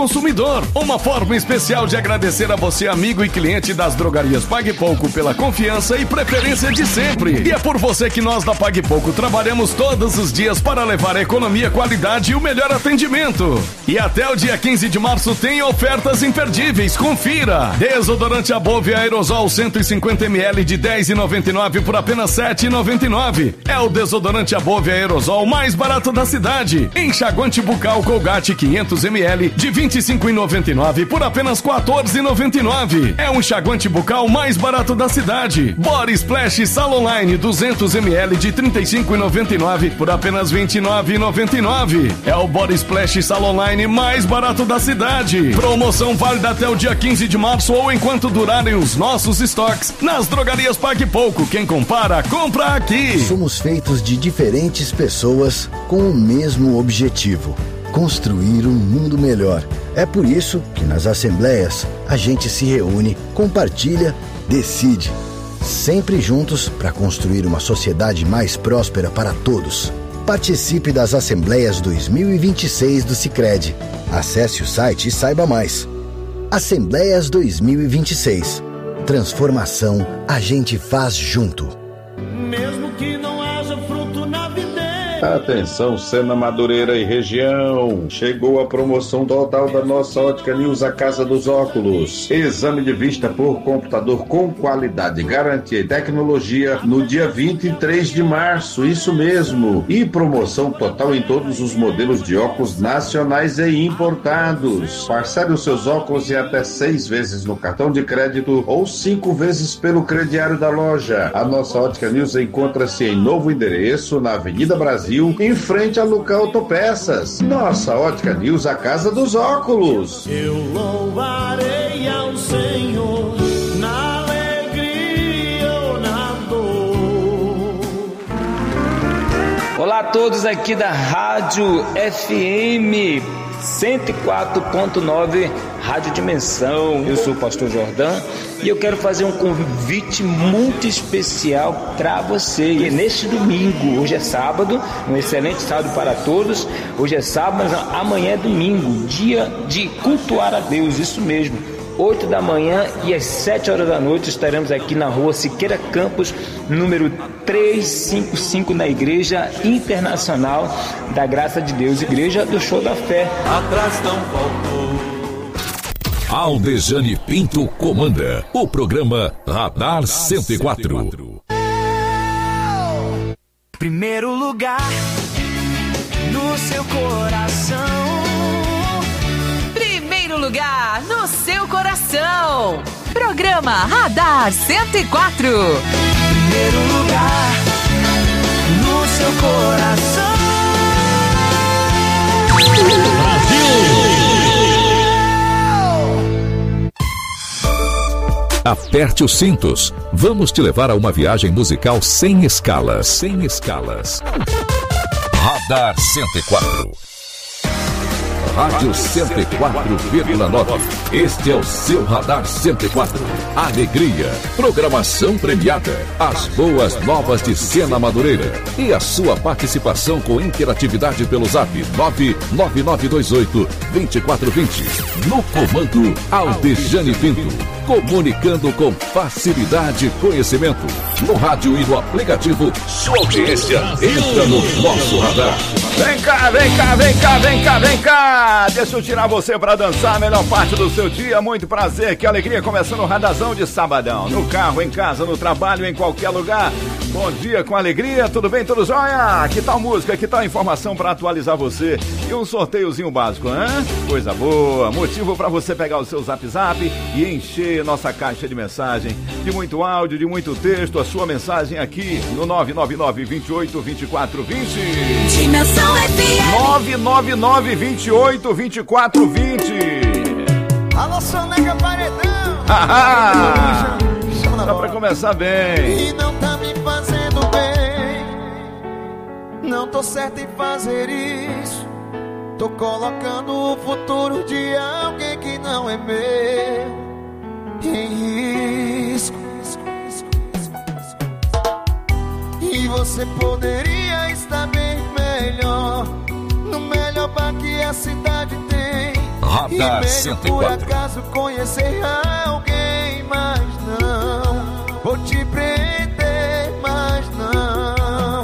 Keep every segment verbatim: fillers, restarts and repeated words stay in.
Consumidor, uma forma especial de agradecer a você, amigo e cliente das drogarias Pague Pouco, pela confiança e preferência de sempre. E é por você que nós da Pague Pouco trabalhamos todos os dias para levar a economia, qualidade e o melhor atendimento. E até o dia quinze de março tem ofertas imperdíveis, confira! Desodorante Above Aerosol cento e cinquenta mililitros de dez reais e noventa e nove centavos por apenas sete reais e noventa e nove centavos. É o desodorante Above Aerosol mais barato da cidade. Enxaguante bucal Colgate quinhentos mililitros de vinte e cinco reais e noventa e nove centavos por apenas quatorze reais e noventa e nove centavos. É um enxaguante bucal mais barato da cidade. Body Splash Salonline duzentos mililitros de trinta e cinco reais e noventa e nove centavos por apenas vinte e nove reais e noventa e nove centavos. É o Body Splash Salonline mais barato da cidade. Promoção válida até o dia quinze de março ou enquanto durarem os nossos estoques. Nas drogarias Pague Pouco, quem compara, compra aqui. Somos feitos de diferentes pessoas com o mesmo objetivo: construir um mundo melhor. É por isso que nas assembleias a gente se reúne, compartilha, decide. Sempre juntos para construir uma sociedade mais próspera para todos. Participe das Assembleias dois mil e vinte e seis do Sicredi. Acesse o site e saiba mais. Assembleias dois mil e vinte e seis. Transformação a gente faz junto. Mesmo que não haja fruto na videira. Atenção, Sena Madureira e região. Chegou a promoção total da nossa Ótica News, a Casa dos Óculos. Exame de vista por computador com qualidade, garantia e tecnologia no dia vinte e três de março, isso mesmo. E promoção total em todos os modelos de óculos nacionais e importados. Parcele os seus óculos em até seis vezes no cartão de crédito ou cinco vezes pelo crediário da loja. A nossa Ótica News encontra-se em novo endereço, na Avenida Brasil, em frente a Luca Autopeças. Nossa Ótica News, a Casa dos Óculos. Eu louvarei ao Senhor na alegria ou na dor. Olá a todos aqui da Rádio F M cento e quatro ponto nove, Rádio Dimensão. Eu sou o pastor Jordão e eu quero fazer um convite muito especial para você. E neste domingo, hoje é sábado, um excelente sábado para todos. Hoje é sábado, mas amanhã é domingo, dia de cultuar a Deus, isso mesmo. oito da manhã e às sete horas da noite estaremos aqui na rua Siqueira Campos, número trezentos e cinquenta e cinco, na Igreja Internacional da Graça de Deus, Igreja do Show da Fé. Atrás não faltou. Aldejane Pinto comanda o programa Radar cento e quatro. Primeiro lugar no seu coração. Lugar no seu coração. Programa Radar cento e quatro. Primeiro lugar no seu coração. Brasil! Aperte os cintos. Vamos te levar a uma viagem musical sem escalas. Sem escalas. Radar cento e quatro. Rádio cento e quatro vírgula nove. Este é o seu Radar cento e quatro. Alegria, programação premiada, as boas novas de Sena Madureira e a sua participação com interatividade pelo zap nove nove nove dois oito, dois quatro dois zero. No comando, Aldejane Pinto. Comunicando com facilidade e conhecimento. No rádio e no aplicativo, sua audiência entra no nosso radar. Vem cá, vem cá, vem cá, vem cá, vem cá. Deixa eu tirar você pra dançar a melhor parte do seu dia. Muito prazer, que alegria, começando o Radazão de sabadão. No carro, em casa, no trabalho, em qualquer lugar. Bom dia com alegria, tudo bem, tudo jóia? Que tal música, que tal informação pra atualizar você? E um sorteiozinho básico, hein? Coisa boa, motivo pra você pegar o seu zap zap e encher nossa caixa de mensagem. De muito áudio, de muito texto, a sua mensagem aqui no nove nove nove, dois oito, dois quatro dois zero. Dimensão F M. nove nove nove, dois oito, dois quatro dois zero. Alô, Soneca Paredão. Haha! Dá pra começar bem. E não tá me fazendo bem. Não tô certo em fazer isso. Tô colocando o futuro de alguém que não é meu em risco. E você poderia estar bem melhor no melhor bar que a cidade tem. Radar cento e por quatro. acaso conhecer alguém, mas não vou te prender, mas não.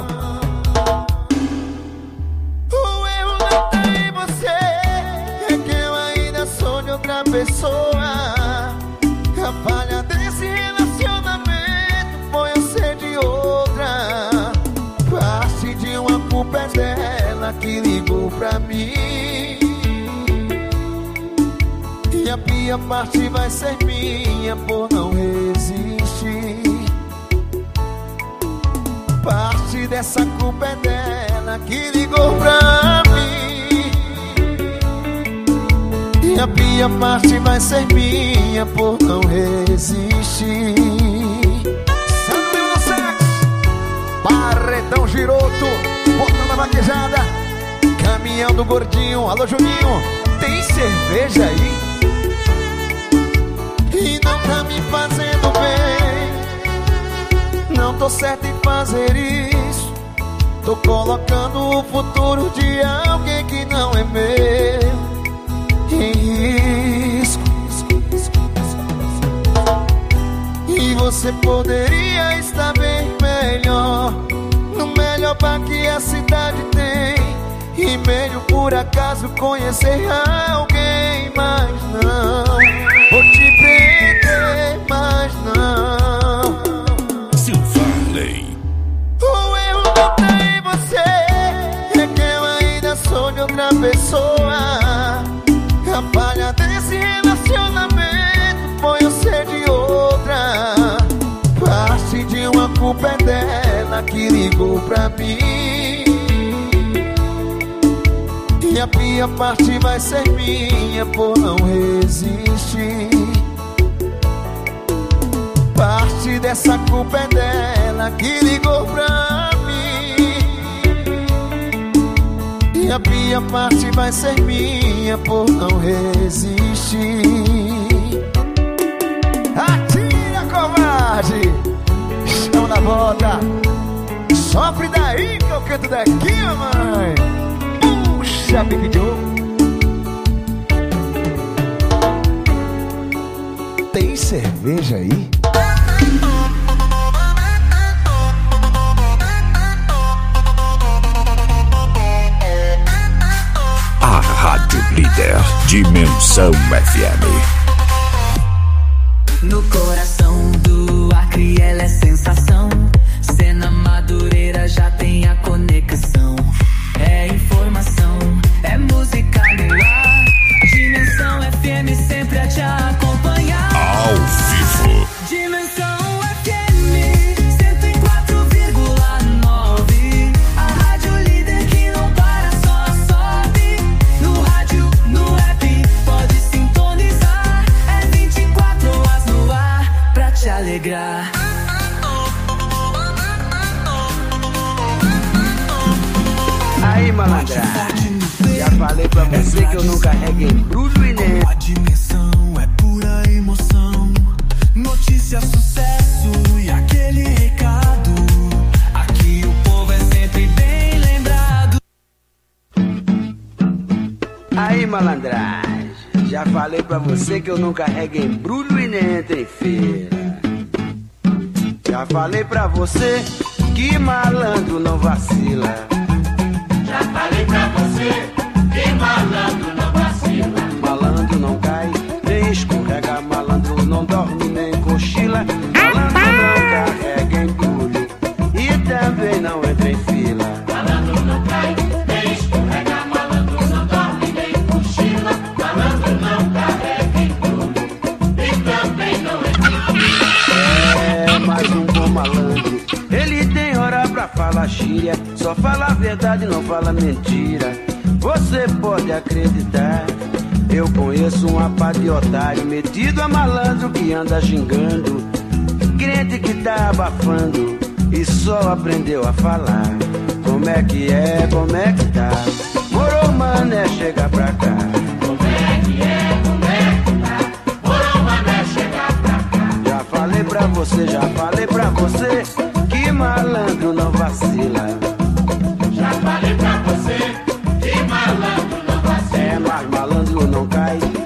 O erro não tá em você, é que eu ainda sou de outra pessoa. A falha desse relacionamento foi eu ser de outra. Parte de uma culpa é dela que ligou pra mim. E a pior parte vai ser minha por não resistir. Parte dessa culpa é dela que ligou pra mim. E a pior parte vai ser minha por não resistir. Sabe do sexo, Barretão Giroto, botando a vaquejada, caminhão do gordinho. Alô Juninho, tem cerveja aí? E não tá me fazendo bem. Não tô certo em fazer isso. Tô colocando o futuro de alguém que não é meu em risco. E você poderia estar bem melhor, no melhor bar que a cidade tem. E meio por acaso conhecer alguém, mas não vou te prender, mas não. Silvarley. O erro não tá em você, é que eu ainda sou de outra pessoa. A falha desse relacionamento foi eu ser de outra. Parte de uma culpa é dela que ligou pra mim. E a pior parte vai ser minha por não resistir. Parte dessa culpa é dela que ligou pra mim. E a pior parte vai ser minha por não resistir. Atira, covarde! Chama na bota. Sofre daí que eu canto daqui, mãe. Puxa, Big Joe. Tem cerveja aí? A Rádio Líder, Dimensão F M. No coração do Acre ela é sensação. Cena Madureira já tem a conexão. É informação, é música no ar. Dimensão F M sempre a te acompanhar. Ao vivo. Dimensão F M cento e quatro vírgula nove. A rádio líder que não para, só sobe. No rádio, no app, pode sintonizar. É vinte e quatro horas no ar pra te alegrar. Aí, malandra, já falei pra você que eu não carrego embrulho e nem. A dimensão é pura emoção. Notícia, sucesso e aquele recado. Aqui o povo é sempre bem lembrado. Aí, malandragem, já falei pra você que eu não carrego embrulho e nem entro em feira. Já falei pra você que malandro não vacila. Já falei pra você que malandro não vacila. Malandro não cai, nem escorrega. Malandro não dorme, nem cochila. Malandro não carrega embrulho e também não entra em fila. Malandro não cai, nem escorrega. Malandro não dorme, nem cochila. Malandro não carrega embrulho e também não entra em fila. É mais um bom malandro. Ele tem hora pra falar gíria. Só fala a verdade, não fala mentira. Você pode acreditar. Eu conheço um pá de otário metido a malandro que anda gingando. Crente que tá abafando e só aprendeu a falar. Como é que é, como é que tá? Moro, mané, chega pra cá. Como é que é, como é que tá? Moro, mané, chega pra cá. Já falei pra você, já falei pra você que malandro não vacila. Já falei pra você que malandro não vacila. É, mas malandro não cai,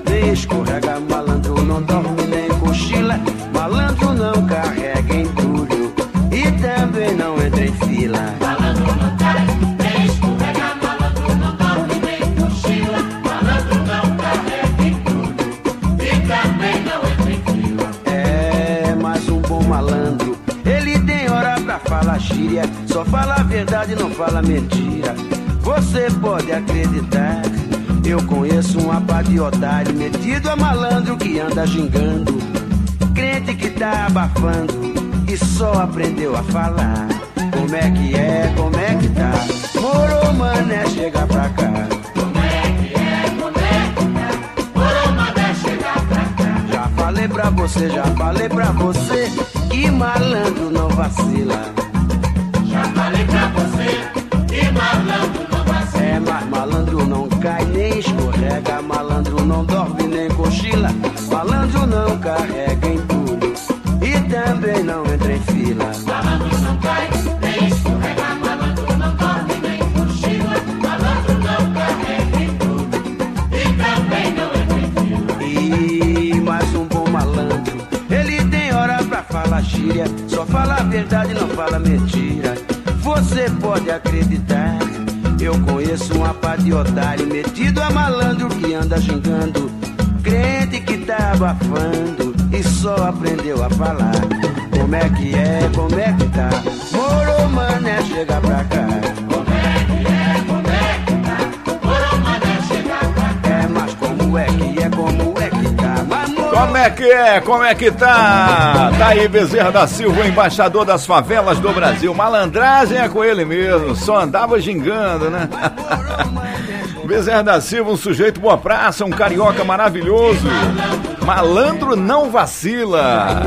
gíria, só fala a verdade, não fala mentira. Você pode acreditar, eu conheço um apá de otário, metido a malandro que anda gingando, crente que tá abafando e só aprendeu a falar. Como é que é, como é que tá? Moro, mané, chega pra cá. Como é que é, como é que tá? Moro, mané, chega pra cá. Já falei pra você, já falei pra você que malandro não vacila. Já falei pra você que malandro não vacila. É, mas malandro não cai nem escorrega, malandro não dorme nem cochila, malandro não carrega entulho e também não entra em fila. Malandro não cai nem escorrega, malandro não dorme nem cochila, malandro não carrega entulho e também não entra em fila. E mais um bom malandro, ele tem hora pra falar gíria, só fala a verdade, não fala mentira. Você pode acreditar, eu conheço um apá de otário, metido a malandro que anda gingando, crente que tá abafando e só aprendeu a falar. Como é que é, como é que tá? Moro, mané, chega pra cá. Como é que é, como é que tá? Moro, mané, chega pra cá. É, mas como é que é, como é que tá? Mas moro... Como é que é? Como é que tá? Tá aí Bezerra da Silva, o embaixador das favelas do Brasil. Malandragem é com ele mesmo, só andava gingando, né? Bezerra da Silva, um sujeito boa praça, um carioca maravilhoso. Malandro não vacila.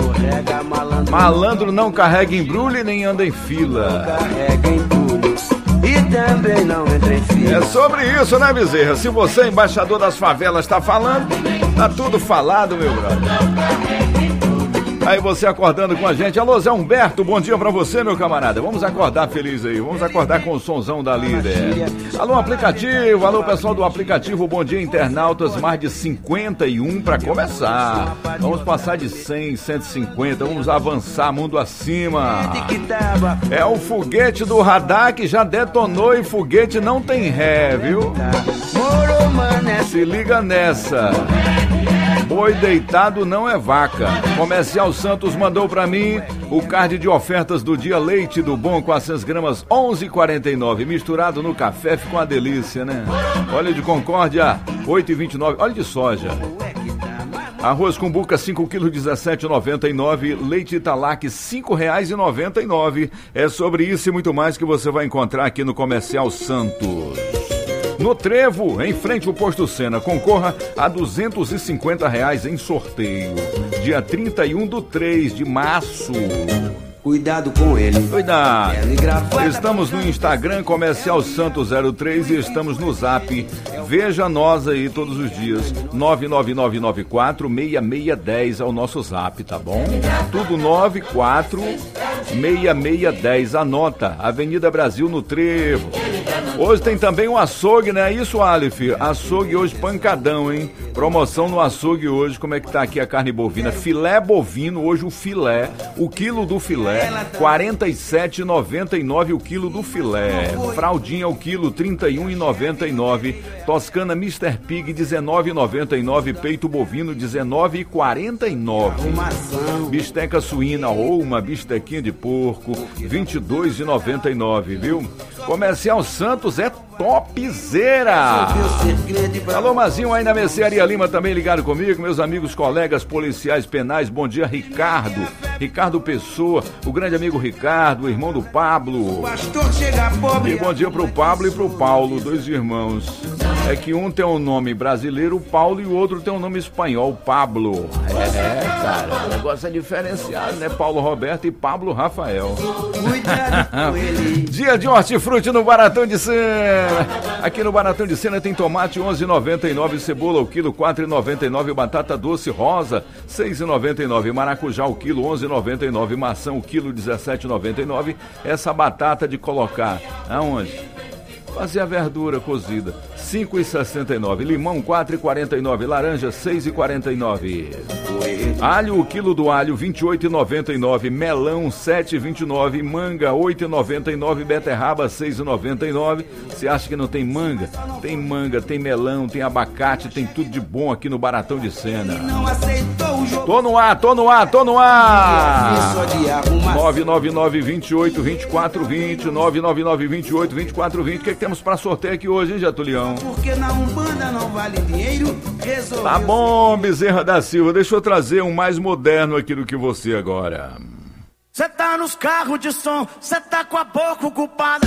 Malandro não carrega embrulho e nem anda em fila. Carrega entulho e também não entra em fila. É sobre isso, né, Bezerra? Se você, embaixador das favelas, tá falando, tá tudo falado, meu brother. Aí você acordando com a gente. Alô, Zé Humberto, bom dia pra você, meu camarada. Vamos acordar feliz aí, vamos acordar com o sonzão da líder. Alô, aplicativo, alô, pessoal do aplicativo, bom dia, internautas, mais de cinquenta e um pra começar. Vamos passar de cem, cento e cinquenta, vamos avançar mundo acima. É o foguete do radar que já detonou e foguete não tem ré, viu? Se liga nessa. Boi deitado não é vaca. Comercial Santos mandou pra mim o card de ofertas do dia, leite do bom, quatrocentas gramas, onze e quarenta e nove. Misturado no café, ficou uma delícia, né? Óleo de Concórdia, oito e vinte e nove. Óleo de soja. Arroz com buca, cinco quilos, dezessete e noventa e nove. Leite Italac, cinco reais e noventa e nove. É sobre isso e muito mais que você vai encontrar aqui no Comercial Santos. No Trevo, em frente ao Posto Sena, concorra a duzentos e cinquenta reais em sorteio. Dia trinta e um do três de março. Cuidado com ele. Cuidado. Estamos no Instagram, Comercial Santos zero três, e estamos no Zap. Veja nós aí todos os dias. nove nove nove nove quatro seis seis um zero é o nosso Zap, tá bom? Tudo nove quatro seis seis um zero. Anota. Avenida Brasil, no Trevo. Hoje tem também um açougue, né? Isso, Aleph? Açougue hoje pancadão, hein? Promoção no açougue hoje. Como é que tá aqui a carne bovina? Filé bovino, hoje o filé. O quilo do filé, quarenta e sete reais e noventa e nove centavos o quilo do filé. Fraldinha o quilo, trinta e um reais e noventa e nove centavos. Toscana mister Pig, dezenove reais e noventa e nove centavos. Peito bovino, dezenove reais e quarenta e nove centavos. Bisteca suína ou uma bistequinha de porco, vinte e dois reais e noventa e nove centavos, viu? Comercial Santos é topzera. Alô, Mazinho, aí na Mercearia Lima também ligado comigo, meus amigos, colegas policiais penais. Bom dia, Ricardo. Ricardo Pessoa, o grande amigo Ricardo, o irmão do Pablo. E bom dia pro Pablo e pro Paulo, dois irmãos. É que um tem um nome brasileiro, Paulo, e o outro tem um nome espanhol, Pablo. É, cara, o negócio é diferenciado, né? Paulo Roberto e Pablo Rafael. Dia de hortifruti no Baratão de Sena. Aqui no Baratão de Sena tem tomate onze reais e noventa e nove, cebola o quilo quatro reais e noventa e nove, batata doce rosa seis reais e noventa e nove, maracujá o quilo onze reais e noventa e nove, maçã o quilo dezessete reais e noventa e nove. Essa batata de colocar aonde? Fazer a verdura cozida, cinco reais e sessenta e nove. Limão, quatro reais e quarenta e nove. Laranja, seis reais e quarenta e nove. Alho, o quilo do alho, vinte e oito reais e noventa e nove. Melão, sete reais e vinte e nove. Manga, oito reais e noventa e nove. Beterraba, seis reais e noventa e nove. Você acha que não tem manga? Tem manga, tem melão, tem abacate, tem tudo de bom aqui no Baratão de Sena. Tô no ar, tô no ar, tô no ar. nove nove nove, vinte e oito, vinte e quatro, vinte. nove nove nove, vinte e oito, vinte e quatro, vinte. O que, é que temos pra sorteio aqui hoje, hein, Jatulião? Porque na Umbanda não vale dinheiro. Tá bom, Bezerra da Silva. Deixa eu trazer um mais moderno aqui do que você agora. Cê tá nos carros de som, cê tá com a boca ocupada.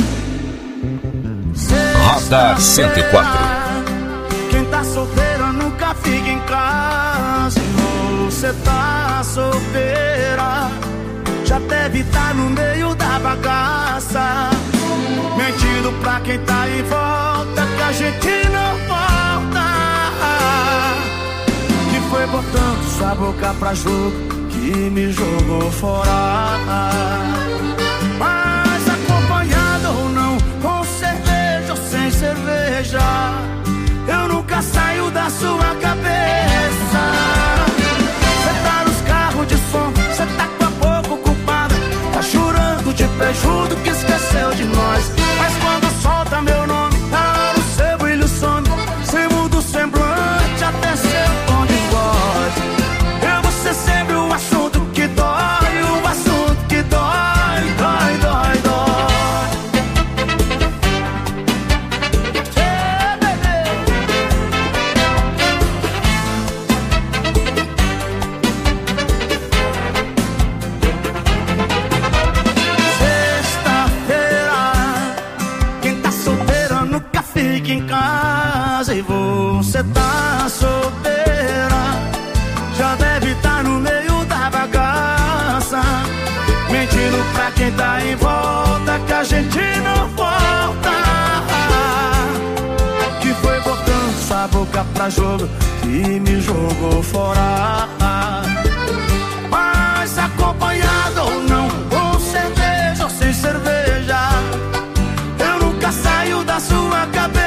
Radar cento e quatro. Quem tá solteiro nunca fica em casa. Você tá solteira, já deve estar no meio da bagaça, mentindo pra quem tá em volta que a gente não volta. Que foi botando sua boca pra jogo que me jogou fora. Mas acompanhado ou não, com cerveja ou sem cerveja, eu nunca saio da sua cabeça. Cê tá nos carros de som, cê tá com a boca ocupada, tá chorando de pejudo que esqueceu de nós. Mas quando solta meu nome, tá no seu brilho some, cê muda o semblante até seu tom de voz. Eu vou ser sempre o assunto que dói, o assunto que dói, dói, dói, dói. Fica em casa e você tá solteira, já deve estar no meio da bagaça, mentindo pra quem tá em volta que a gente não volta. Que foi botando sua boca pra jogo e me jogou fora. Mas acompanhado ou não, com cerveja ou sem cerveja, eu nunca saio da sua cabeça.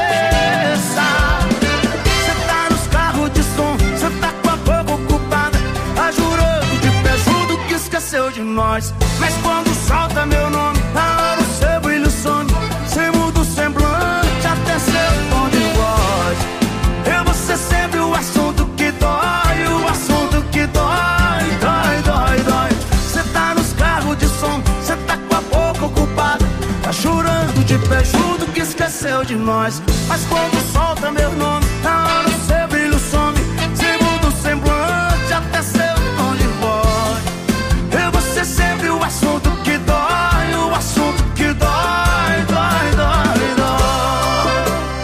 Cê tá nos carros de som, cê tá com a boca ocupada, tá jurando de pejudo que esqueceu de nós. Mas quando solta meu nome, tá no seu brilho some, cê muda o semblante até seu tom de voz. Eu vou ser sempre o assunto que dói, o assunto que dói, dói, dói, dói. Cê tá nos carros de som, cê tá com a boca ocupada, tá chorando de pejudo que esqueceu de nós. Mas quando solta meu nome, na hora o seu brilho some, cê muda o semblante até seu tom de voz. Eu vou ser sempre o assunto que dói, o assunto que dói, dói, dói, dói.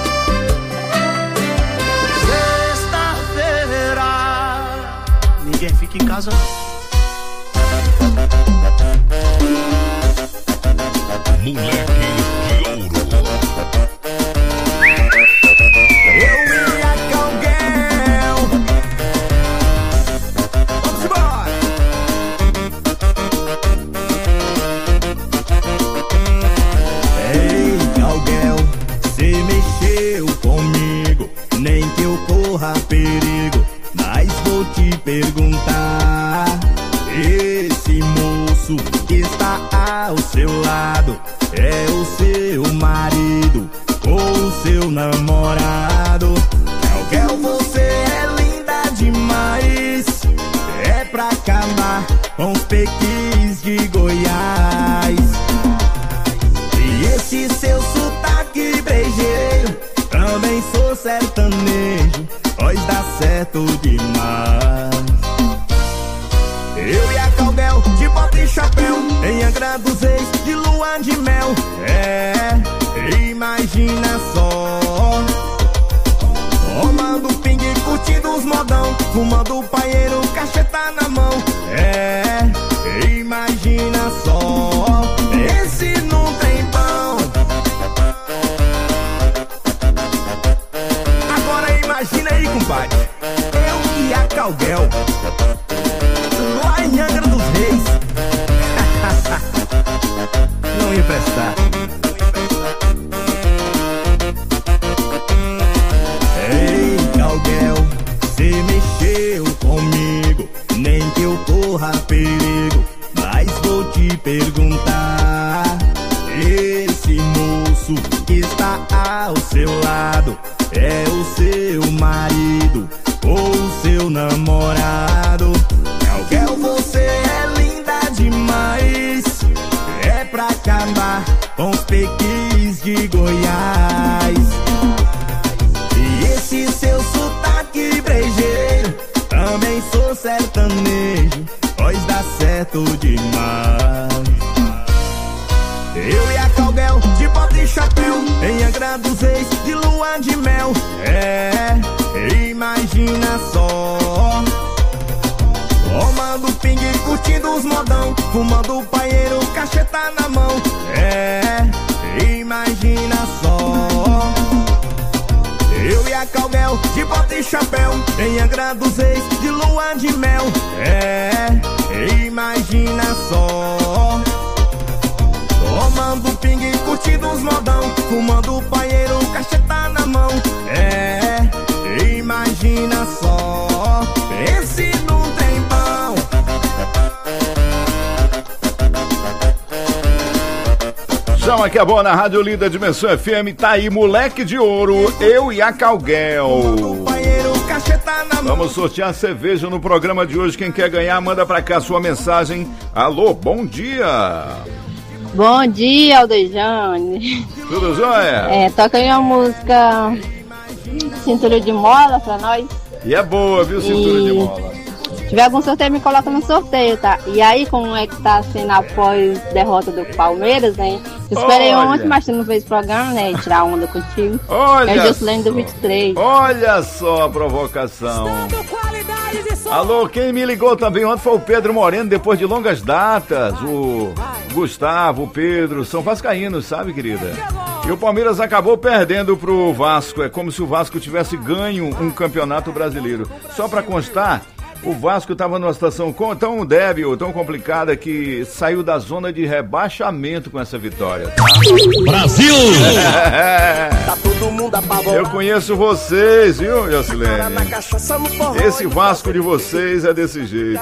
Sexta-feira, ninguém fica em casa não. Moleque. Perigo, mas vou te perguntar: esse moço que está ao seu lado é o seu marido ou o seu namorado? Kel, você é linda demais, é pra acabar com os pequis de Goiás. E esse seu sotaque brejeiro, também sou sertanejo, pois dá certo demais. Eu e a Calguel, de bota e chapéu, em Angra dos Reis, de lua de mel. É, imagina só, tomando pingue, curtindo os modão, fumando paieiro, cacheta na mão. É, imagina só, esse não tem pão. Agora imagina aí, compadre, eu e a Calguel, lá em Angra dos Reis. Não ia prestar. Ei, Calguel, cê mexeu comigo, nem que eu corra perigo, mas vou te perguntar: esse moço que está ao seu lado é o seu marido ou o seu namorado? de Goiás. E esse seu sotaque brejeiro, também sou sertanejo, pois dá certo demais. Eu e a Calguel, de bota e chapéu, em Angra dos Reis, de lua de mel. É, imagina só, tomando pingue, curtindo os modão, fumando paieiro, cacheta na mão. É, imagina só, eu e a Calguel, de bota e chapéu, em Angra dos Reis, de lua de mel. É, imagina só, tomando pingue, curtindo os modão, fumando paieiro, cacheta na mão. É, imagina só, pense num trem bom. Chama que é bom na Rádio Líder Dimensão F M, tá aí, moleque de ouro, eu e a Calguel. Vamos sortear cerveja no programa de hoje. Quem quer ganhar, manda pra cá sua mensagem. Alô, bom dia. Bom dia, Aldejane. Tudo jóia? É, toca aí uma música Cintura de Mola pra nós. E é boa, viu, Cintura e... de Mola? Se tiver algum sorteio, me coloca no sorteio, tá? E aí, como é que tá sendo após derrota do Palmeiras, né? Eu esperei Olha. ontem, mas tu não fez programa, né? E tirar onda contigo. Olha. É o Jocelyn do vinte e três. Olha só a provocação. Alô, quem me ligou também ontem foi o Pedro Moreno, depois de longas datas. O Gustavo, o Pedro, são vascaínos, sabe, querida? E o Palmeiras acabou perdendo pro Vasco. É como se o Vasco tivesse ganho um campeonato brasileiro. Só pra constar, o Vasco estava numa situação tão débil, tão complicada, que saiu da zona de rebaixamento com essa vitória. Tá? Brasil! É. Tá todo mundo apavorado. Eu conheço vocês, viu, Jocelyn? Esse Vasco de vocês é desse jeito.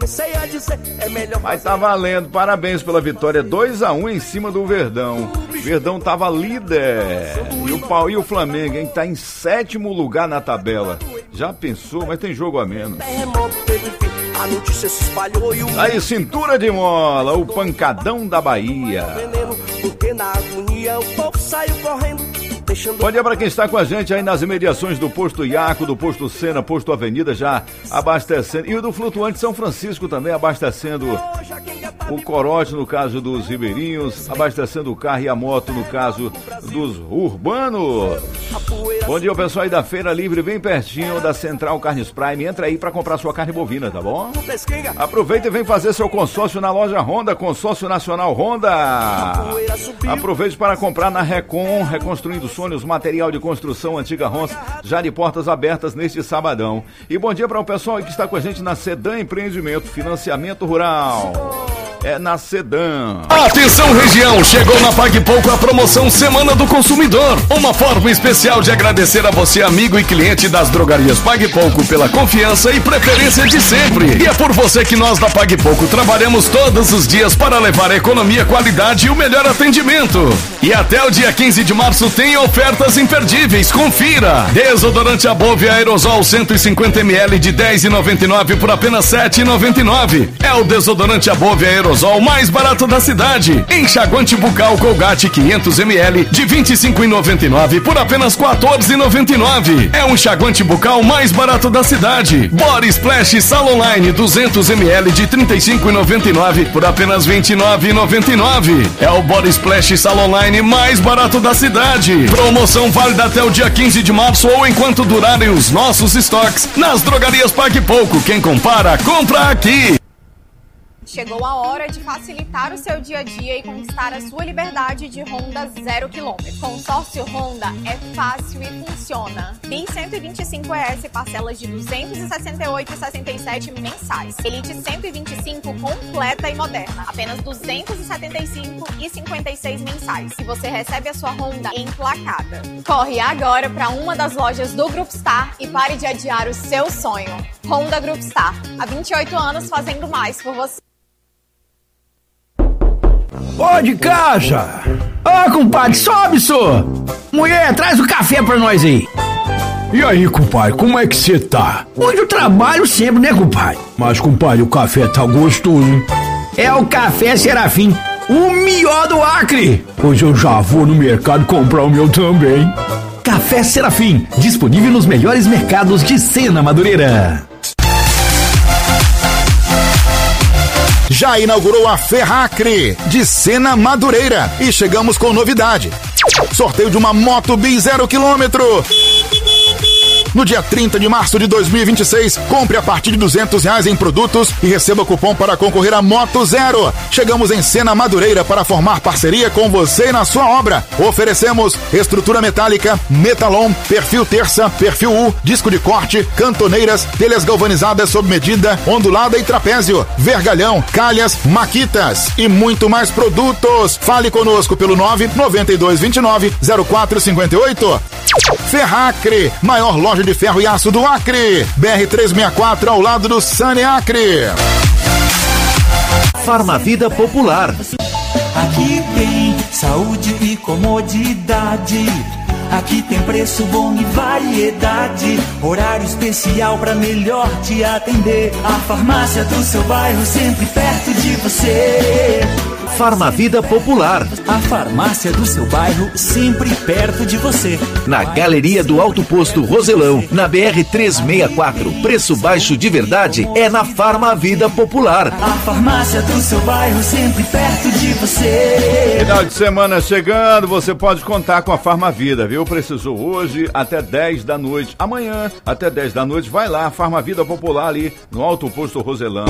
Mas tá valendo, parabéns pela vitória, dois a um em cima do Verdão. Verdão tava líder. E o, Pau, e o Flamengo, hein, tá em sétimo lugar na tabela. Já pensou, mas tem jogo a menos. A notícia se espalhou e o Aí, Cintura de Mola, o pancadão da Bahia. veneno, porque na agonia o povo saiu correndo, deixando... Bom dia para quem está com a gente aí nas imediações do Posto Iaco, do Posto Sena, Posto Avenida, já abastecendo. E o do Flutuante São Francisco também abastecendo o corote, no caso dos ribeirinhos, abastecendo o carro e a moto, no caso dos urbanos. Bom dia, pessoal aí da Feira Livre, bem pertinho da Central Carnes Prime. Entra aí para comprar sua carne bovina, tá bom? Aproveita e vem fazer seu consórcio na loja Honda, Consórcio Nacional Honda. Aproveite para comprar na Recon, Reconstruindo Sonhos, material de construção antiga Rons, já de portas abertas neste sabadão. E bom dia para o pessoal que está com a gente na Sedan Empreendimento, financiamento rural. É na Sedan. Atenção, região, chegou na Pague Pouco a promoção Semana do Consumidor. Uma forma especial de agradecer a você, amigo e cliente das drogarias Pague Pouco, pela confiança e preferência de sempre. E é por você que nós da Pague Pouco trabalhamos todos os dias para levar economia, qualidade e o melhor atendimento. E até o dia quinze de março tem ofertas imperdíveis, confira. Desodorante Above Aerosol cento e cinquenta mililitros de dez reais e noventa e nove centavos por apenas sete reais e noventa e nove centavos. É o desodorante Above Aerosol mais barato da cidade. Enxaguante bucal Colgate quinhentos mililitros de vinte e cinco reais e noventa e nove centavos por apenas quatorze reais e noventa e nove centavos. É um enxaguante bucal mais barato da cidade. Body Splash Salonline duzentos mililitros de trinta e cinco reais e noventa e nove centavos por apenas vinte e nove reais e noventa e nove centavos. É o Body Splash Salonline mais barato da cidade. Promoção válida até o dia quinze de março ou enquanto durarem os nossos estoques nas drogarias Pague Pouco. Quem compara, compra aqui. Chegou a hora de facilitar o seu dia a dia e conquistar a sua liberdade de Honda zero quilômetro. Consórcio Honda é fácil e funciona. Bis cento e vinte e cinco E S parcelas de duzentos e sessenta e oito reais e sessenta e sete centavos mensais. Elite cento e vinte e cinco completa e moderna. Apenas duzentos e setenta e cinco reais e cinquenta e seis centavos mensais. E você recebe a sua Honda emplacada. Corre agora para uma das lojas do Grupo Star e pare de adiar o seu sonho. Honda Grupo Star. Há vinte e oito anos fazendo mais por você. Pode casa! Ô, compadre, sobe, só! Mulher, traz o café pra nós aí! E aí, compadre, como é que você tá? Onde eu trabalho sempre, né, compadre? Mas, compadre, o café tá gostoso, hein? É o Café Serafim, o melhor do Acre. Hoje eu já vou no mercado comprar o meu também. Café Serafim, disponível nos melhores mercados de Sena Madureira. Já inaugurou a Ferracre de Sena Madureira e chegamos com novidade. Sorteio de uma Moto Bi zero quilômetro. No dia trinta de março de dois mil e vinte e seis, compre a partir de duzentos reais em produtos e receba cupom para concorrer a Moto Zero. Chegamos em Sena Madureira para formar parceria com você na sua obra. Oferecemos estrutura metálica, metalon, perfil terça, perfil U, disco de corte, cantoneiras, telhas galvanizadas sob medida, ondulada e trapézio, vergalhão, calhas, maquitas e muito mais produtos. Fale conosco pelo nove nove dois dois nove zero quatro cinco oito. Ferracre, maior loja de ferro e aço do Acre. B R trezentos e sessenta e quatro ao lado do Saneacre. Farmavida Popular. Aqui tem saúde e comodidade. Aqui tem preço bom e variedade. Horário especial pra melhor te atender. A farmácia do seu bairro sempre perto de você. Farmavida Popular. A farmácia do seu bairro sempre perto de você. Na Galeria do Alto Posto Roselão, na B R trezentos e sessenta e quatro. Preço baixo de verdade é na Farmavida Popular. A farmácia do seu bairro sempre perto de você. Final de semana chegando, você pode contar com a Farmavida, viu? Precisou hoje até dez da noite. Amanhã até dez da noite, vai lá, Farmavida Popular ali no Alto Posto Roselão.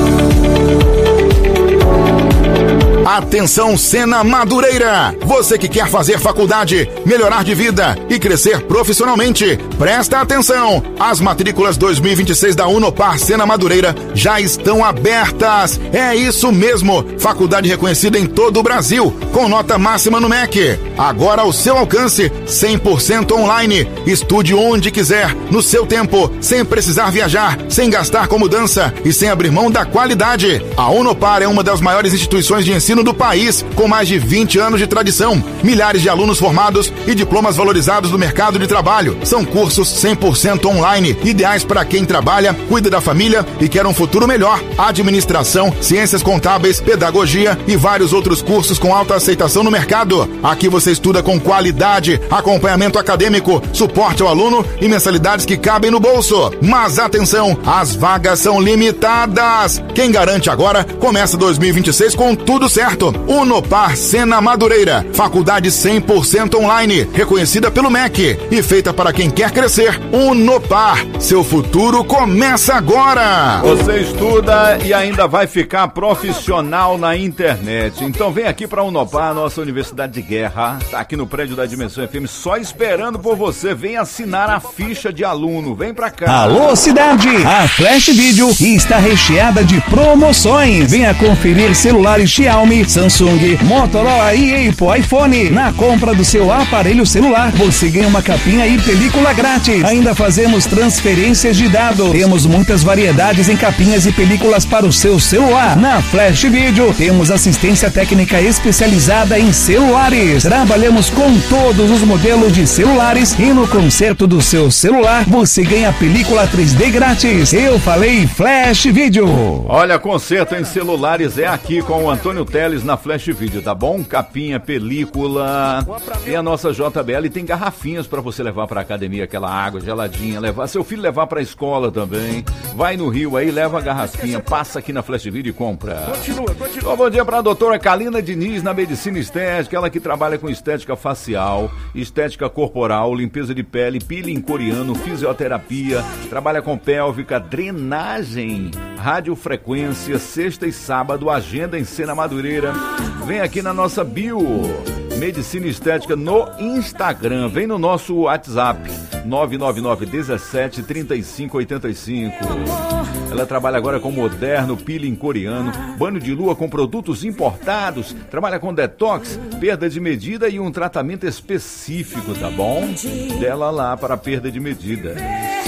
Atenção, Sena Madureira! Você que quer fazer faculdade, melhorar de vida e crescer profissionalmente, presta atenção! As matrículas dois mil e vinte e seis da Unopar Sena Madureira já estão abertas! É isso mesmo! Faculdade reconhecida em todo o Brasil, com nota máxima no M E C. Agora ao seu alcance, cem por cento online. Estude onde quiser, no seu tempo, sem precisar viajar, sem gastar com mudança e sem abrir mão da qualidade. A Unopar é uma das maiores instituições de ensino do país, com mais de vinte anos de tradição, milhares de alunos formados e diplomas valorizados no mercado de trabalho. São cursos cem por cento online, ideais para quem trabalha, cuida da família e quer um futuro melhor. Administração, ciências contábeis, pedagogia e vários outros cursos com alta aceitação no mercado. Aqui você estuda com qualidade, acompanhamento acadêmico, suporte ao aluno e mensalidades que cabem no bolso. Mas atenção, as vagas são limitadas. Quem garante agora, começa dois mil e vinte e seis com tudo certo. Unopar Sena Madureira, faculdade cem por cento online, reconhecida pelo M E C e feita para quem quer crescer. Unopar, seu futuro começa agora. Você estuda e ainda vai ficar profissional na internet. Então vem aqui para Unopar, nossa universidade de guerra. Tá aqui no prédio da Dimensão F M, só esperando por você. Vem assinar a ficha de aluno. Vem pra cá. Alô, cidade! A Flash Video está recheada de promoções. Venha conferir celulares Xiaomi, Samsung, Motorola e Apple iPhone. Na compra do seu aparelho celular, você ganha uma capinha e película grátis. Ainda fazemos transferências de dados. Temos muitas variedades em capinhas e películas para o seu celular. Na Flash Video, temos assistência técnica especializada em celulares. Trabalhamos com todos os modelos de celulares e no conserto do seu celular, você ganha película três D grátis. Eu falei Flash Video. Olha, conserto em celulares é aqui com o Antônio Teles na Flash Video, tá bom? Capinha, película. E a nossa J B L tem garrafinhas para você levar para academia, aquela água geladinha, levar seu filho levar para a escola também. Vai no Rio aí, leva a garrafinha, passa aqui na Flash Video e compra. Continua, continua. Bom, bom dia para a doutora Kalina Diniz na Medicina Estética, ela que trabalha com estética facial, estética corporal, limpeza de pele, peeling coreano, fisioterapia, trabalha com pélvica, drenagem, radiofrequência, sexta e sábado, agenda em Sena Madureira. Vem aqui na nossa bio, Medicina Estética no Instagram, vem no nosso WhatsApp, nove nove nove um sete três cinco oito cinco. Ela trabalha agora com moderno, peeling coreano, banho de lua com produtos importados, trabalha com detox, perda de medida e um tratamento específico, tá bom? Dela lá para perda de medida.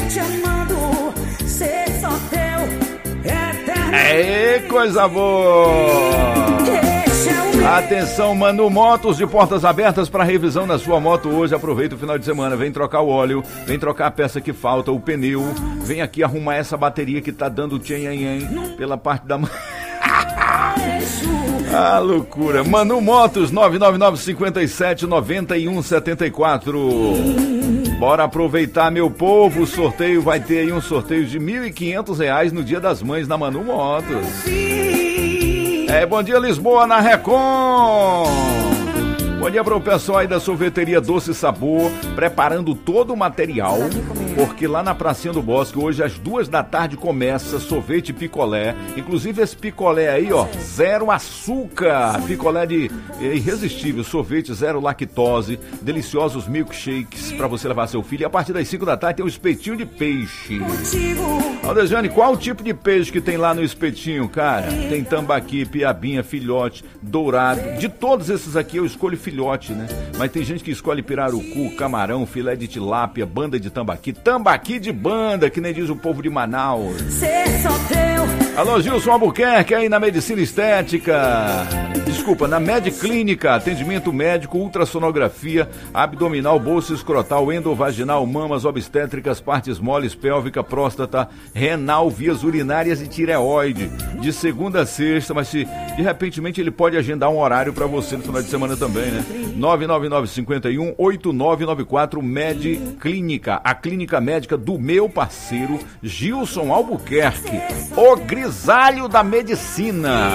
É coisa boa! Atenção, Manu Motos, de portas abertas para revisão na sua moto hoje. Aproveita o final de semana, vem trocar o óleo, vem trocar a peça que falta, o pneu. Vem aqui arrumar essa bateria que tá dando tchenhenhen pela parte da... Ah, loucura. Manu Motos, nove nove nove, cinco sete, nove um sete quatro. Bora aproveitar, meu povo. O sorteio vai ter aí um sorteio de mil e quinhentos reais no Dia das Mães na Manu Motos. É, bom dia, Lisboa, na Recon. Bom dia para o pessoal aí da sorveteria Doce Sabor, preparando todo o material, porque lá na Pracinha do Bosque, hoje às duas da tarde começa sorvete e picolé. Inclusive esse picolé aí, ó, zero açúcar, picolé de irresistível, sorvete zero lactose, deliciosos milkshakes para você levar seu filho. E a partir das cinco da tarde tem um espetinho de peixe. Aldejane, qual o tipo de peixe que tem lá no espetinho, cara? Tem tambaqui, piabinha, filhote, dourado. De todos esses aqui eu escolho filhote, né? Mas tem gente que escolhe pirarucu, camarão, filé de tilápia, banda de tambaqui. Tambaqui de banda, que nem diz o povo de Manaus. Alô, Gilson Albuquerque aí na Medicina Estética. Desculpa, na Med Clínica, atendimento médico, ultrassonografia, abdominal, bolsa escrotal, endovaginal, mamas, obstétricas, partes moles, pélvica, próstata, renal, vias urinárias e tireoide. De segunda a sexta, mas se de repentemente ele pode agendar um horário pra você no final de semana também, né? nove nove nove, cinco um, oito nove nove quatro, Med Clínica, a clínica médica do meu parceiro Gilson Albuquerque, o grisalho da medicina.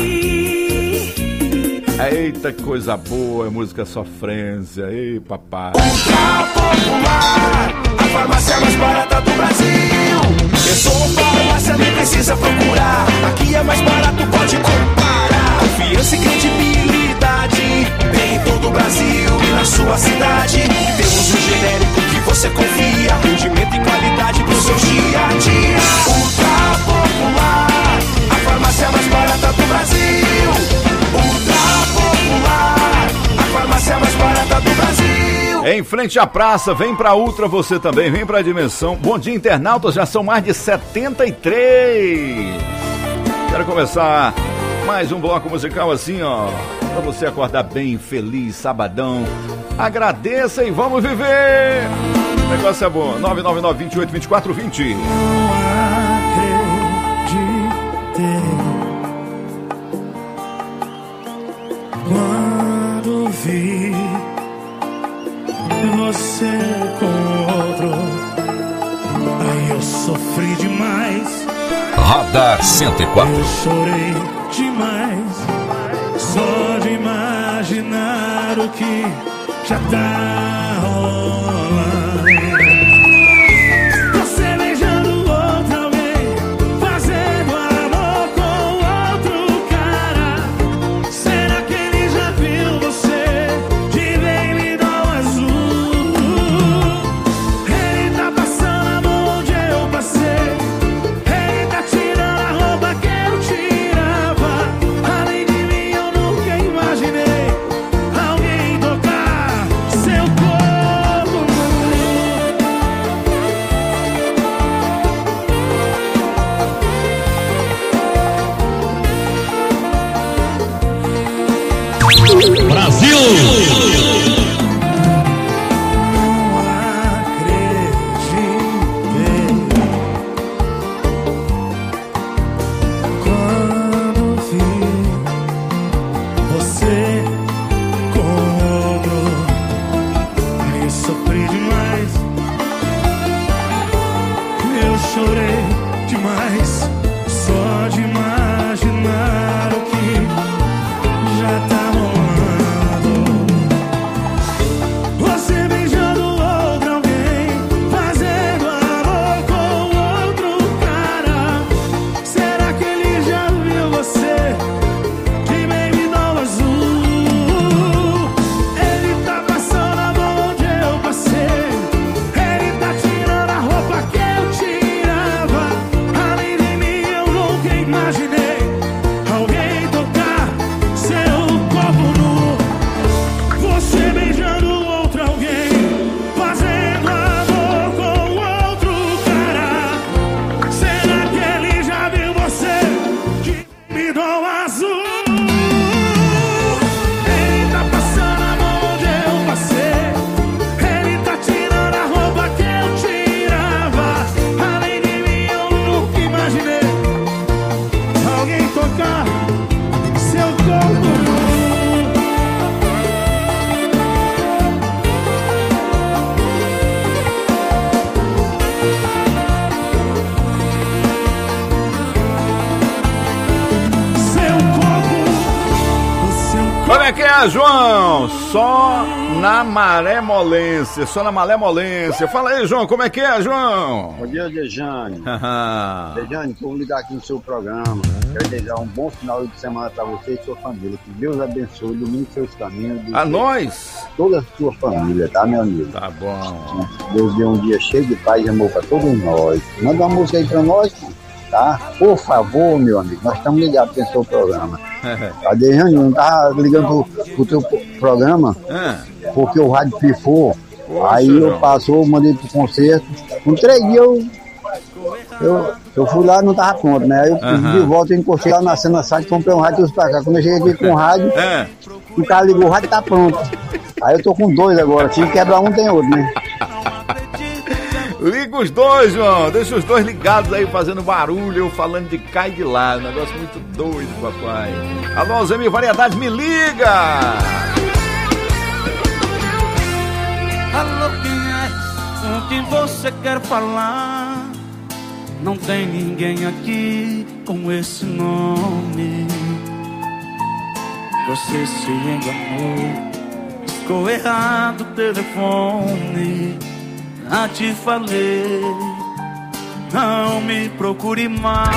Eita, que coisa boa, música sofrência, ei papai. Ultra Popular, a farmácia mais barata do Brasil. Pensou farmácia, nem precisa procurar. Aqui é mais barato, pode comparar. Confiança e credibilidade tem em todo o Brasil e na sua cidade. Temos um genérico que você confia, rendimento e qualidade pro seu dia a dia. Ultra Popular, a farmácia mais barata do Brasil. Ultra Popular, a farmácia mais barata do Brasil. Em frente à praça, vem pra Ultra você também, vem pra Dimensão. Bom dia, internautas, já são mais de setenta e três. Quero começar mais um bloco musical assim, ó, pra você acordar bem, feliz, sabadão. Agradeça e vamos viver. O negócio é bom. nove nove nove, dois oito, dois quatro dois zero. Quando vi você com outro, aí eu sofri demais. Radar cento e quatro. Eu chorei demais, só de imaginar o que já tá rolando. Você beijando outro alguém, fazendo amor com outro cara. Será que ele já viu você de bem no azul? Ele tá passando a mão onde eu passei. Ele tá tirando a roupa que eu tirava. Além de mim eu nunca imaginei alguém tocar seu corpo. é que é, João? Só na malemolência, só na malemolência. Fala aí, João, como é que é, João? Bom dia, Dejane. Dejane, vou ligar aqui no seu programa. Quero desejar um bom final de semana para você e sua família. Que Deus abençoe, ilumine seus caminhos. A nós? Toda a sua família, tá, meu amigo? Tá bom. Deus dê um dia cheio de paz e amor para todos nós. Manda uma música aí para nós, tá? Por favor, meu amigo, nós estamos ligados no seu programa. A Dejane não tá ligando pro, pro teu programa porque o rádio pifou. Poxa, aí eu João. passou, mandei pro concerto. Com três dias eu, eu, eu fui lá e não tava pronto, né? Aí eu Aham. de volta, eu encostei lá na cena site, comprei um rádio e trouxe pra cá. Quando eu cheguei aqui com o rádio, É. o cara ligou, o rádio tá pronto. Aí eu tô com dois agora, se quebrar um tem outro, né? Liga os dois, João. Deixa os dois ligados aí, fazendo barulho, eu falando de cá e de lá. Um negócio muito doido, papai. Alô, Zé Mil Variedades, me liga! Alô, quem é? Com quem você quer falar? Não tem ninguém aqui com esse nome. Você se enganou, ficou errado o telefone. Já te falei, não me procure mais.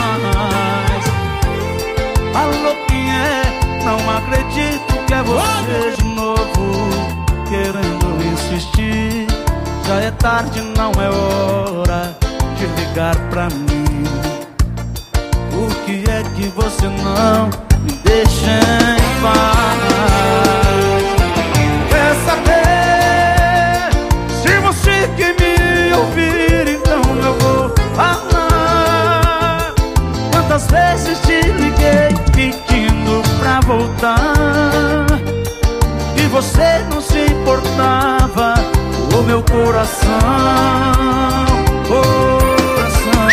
Alô, quem é? Não acredito que é você de novo, querendo insistir. Já é tarde, não é hora de ligar pra mim. Por que é que você não me deixa em paz? Quer saber? Se você quer me ouvir, então eu vou falar. Quantas vezes te liguei pedindo pra voltar e você não se importava. O meu coração, coração.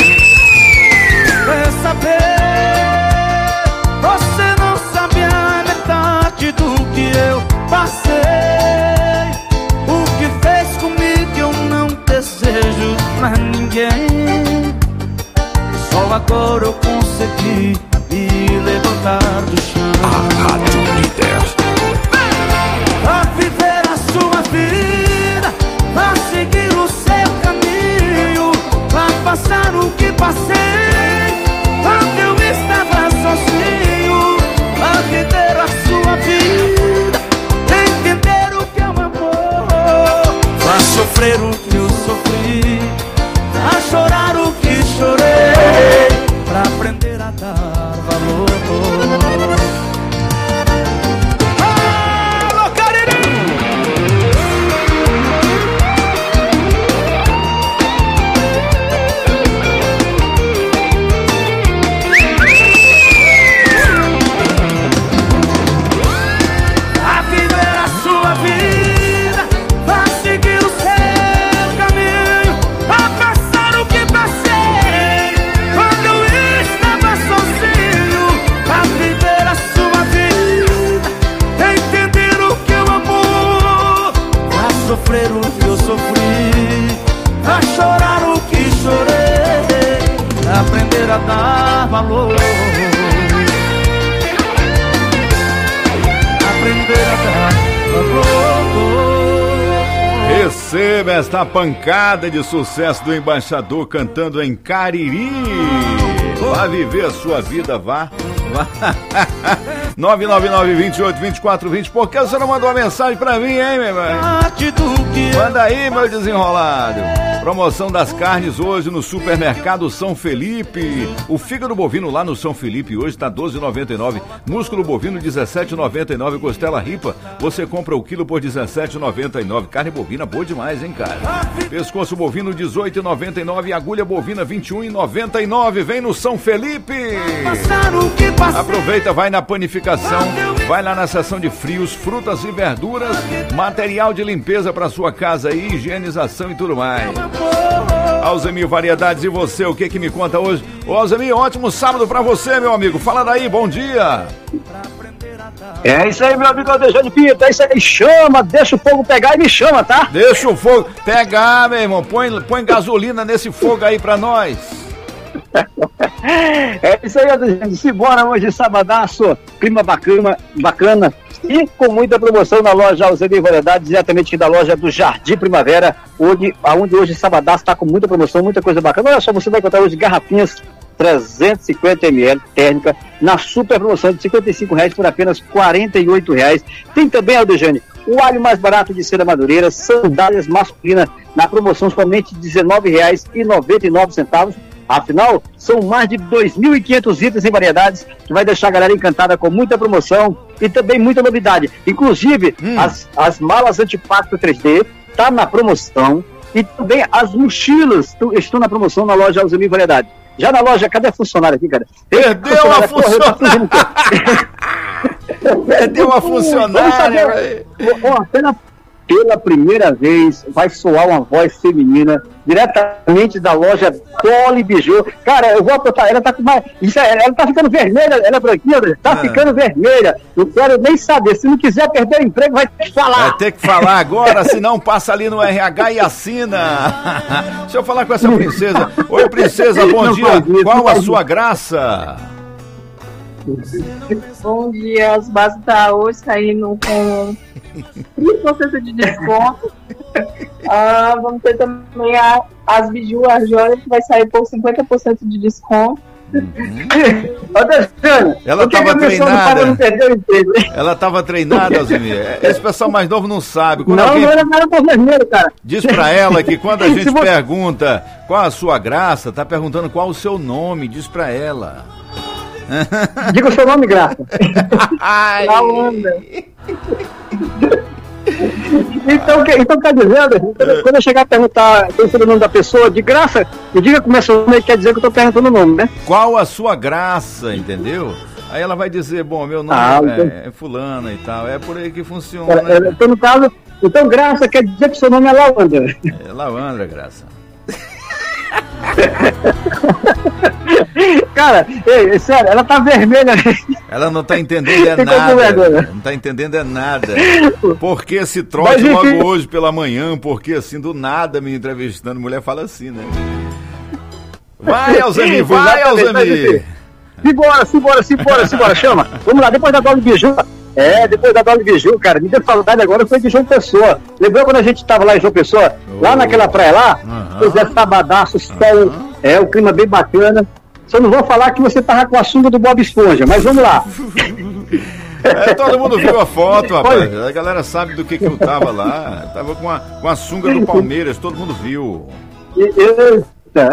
Quer saber? Você não sabe a metade do que eu passei. O que fez comigo eu não desejo pra ninguém. Só agora eu consegui me levantar do chão. A Rádio Líder. A viver a sua vida, a seguir o seu caminho, a passar o que passei quando eu estava sozinho. A viver a sua vida, entender o que é o amor, a sofrer o que eu sofri, a chorar o que chorei, pra aprender a dar valor. Sofrer o que eu sofri, a chorar o que chorei, a aprender a dar valor, aprender a dar valor. Receba esta pancada de sucesso do Embaixador cantando em Cariri. Vá viver a sua vida, vá. vá. nove nove nove, vinte e oito, vinte e quatro, vinte. Por que você não mandou uma mensagem pra mim, hein, meu irmão? Manda aí, meu desenrolado. Promoção das carnes hoje no Supermercado São Felipe. O fígado bovino lá no São Felipe hoje tá doze reais e noventa e nove centavos. Músculo bovino dezessete reais e noventa e nove centavos. Costela ripa, você compra o quilo por dezessete reais e noventa e nove centavos. Carne bovina boa demais, hein, cara? Pescoço bovino dezoito reais e noventa e nove centavos. Agulha bovina vinte e um reais e noventa e nove centavos. Vem no São Felipe. Aproveita, vai na panificação, vai lá na seção de frios, frutas e verduras, material de limpeza para sua casa aí, higienização e tudo mais. Alzemir Variedades, e você, o que que me conta hoje? Ô Alzemir, ótimo sábado pra você, meu amigo. Fala daí, bom dia. É isso aí, meu amigo Alexandre Pinto, é isso aí, chama, deixa o fogo pegar e me chama, tá? Deixa o fogo pegar, meu irmão, põe, põe gasolina nesse fogo aí pra nós. É isso aí, Alexandre, simbora hoje, sabadaço, clima bacana, bacana, E com muita promoção na loja Alzeni Variedades, diretamente aqui da loja do Jardim Primavera, onde, onde hoje Sabadaço está com muita promoção, muita coisa bacana. Olha só, você vai encontrar hoje garrafinhas trezentos e cinquenta mililitros térmica na super promoção de cinquenta e cinco reais por apenas quarenta e oito reais. Tem também, Aldejane, o alho mais barato de cera madureira, sandálias masculinas na promoção somente dezenove reais e noventa e nove centavos. Afinal, são mais de dois mil e quinhentos itens em variedades que vai deixar a galera encantada com muita promoção e também muita novidade. Inclusive, hum. as, as malas Antipacto três D tá na promoção e também as mochilas estão na promoção na loja Alzeni Variedades. Já na loja, cadê a funcionária aqui, cara? Tem Perdeu a funcionária! Perdeu a funcionária! Ó, pela, pela primeira vez vai soar uma voz feminina diretamente da loja Dolly Biju. Cara, eu vou apontar, ela tá com mais. Isso, ela, ela tá ficando vermelha, ela é branquinha, tá ah. ficando vermelha. Não quero nem saber. Se não quiser perder o emprego, vai ter que falar. Vai ter que falar agora, senão passa ali no R H e assina. Deixa eu falar com essa princesa. Oi, princesa, bom dia. Qual a sua graça? Bom dia, as bases da hoje saindo com trinta por cento de desconto. Ah, vamos ter também a, as biju, a joia, que vai sair por cinquenta por cento de desconto. Uhum. Ela estava treinada. Ela estava treinada, Alzeni. Esse pessoal mais novo não sabe. Quando não, alguém... não era nada por vermelho, cara. Diz pra ela que quando a gente você... pergunta qual a sua graça, tá perguntando qual o seu nome. Diz pra ela. Diga o seu nome, Graça. Lawanda. Então, então quer dizer, Anderson, quando eu chegar a perguntar qual o nome da pessoa, de graça, me diga como é seu nome, quer dizer que eu tô perguntando o nome, né? Qual a sua graça, entendeu? Aí ela vai dizer, bom, meu nome ah, é, então... é fulana e tal, é por aí que funciona. É, é, então, no caso, então graça quer dizer que seu nome é Lawanda. É Lawanda, Graça. Cara, ei, sério, ela tá vermelha. Ela não tá entendendo é nada. Não tá entendendo é nada. Por que esse trote Mas, logo enfim... hoje pela manhã? Porque assim, do nada me entrevistando, mulher fala assim, né? Vai, Alzeni, vai, Alzeni. Simbora, simbora, simbora, simbora, chama. Vamos lá, depois da Dolly Biju. É, depois da Dolly Biju, cara, me deu saudade agora, foi de João Pessoa. Lembrou quando a gente tava lá em João Pessoa? Oh. Lá naquela praia lá? Uhum. Pois é, sabadaço, sol, uhum. é, o clima bem bacana. Só não vou falar que você tava com a sunga do Bob Esponja, mas vamos lá. É, todo mundo viu a foto, rapaz. A galera sabe do que que eu tava lá. Tava com a, com a sunga do Palmeiras, todo mundo viu. Eita.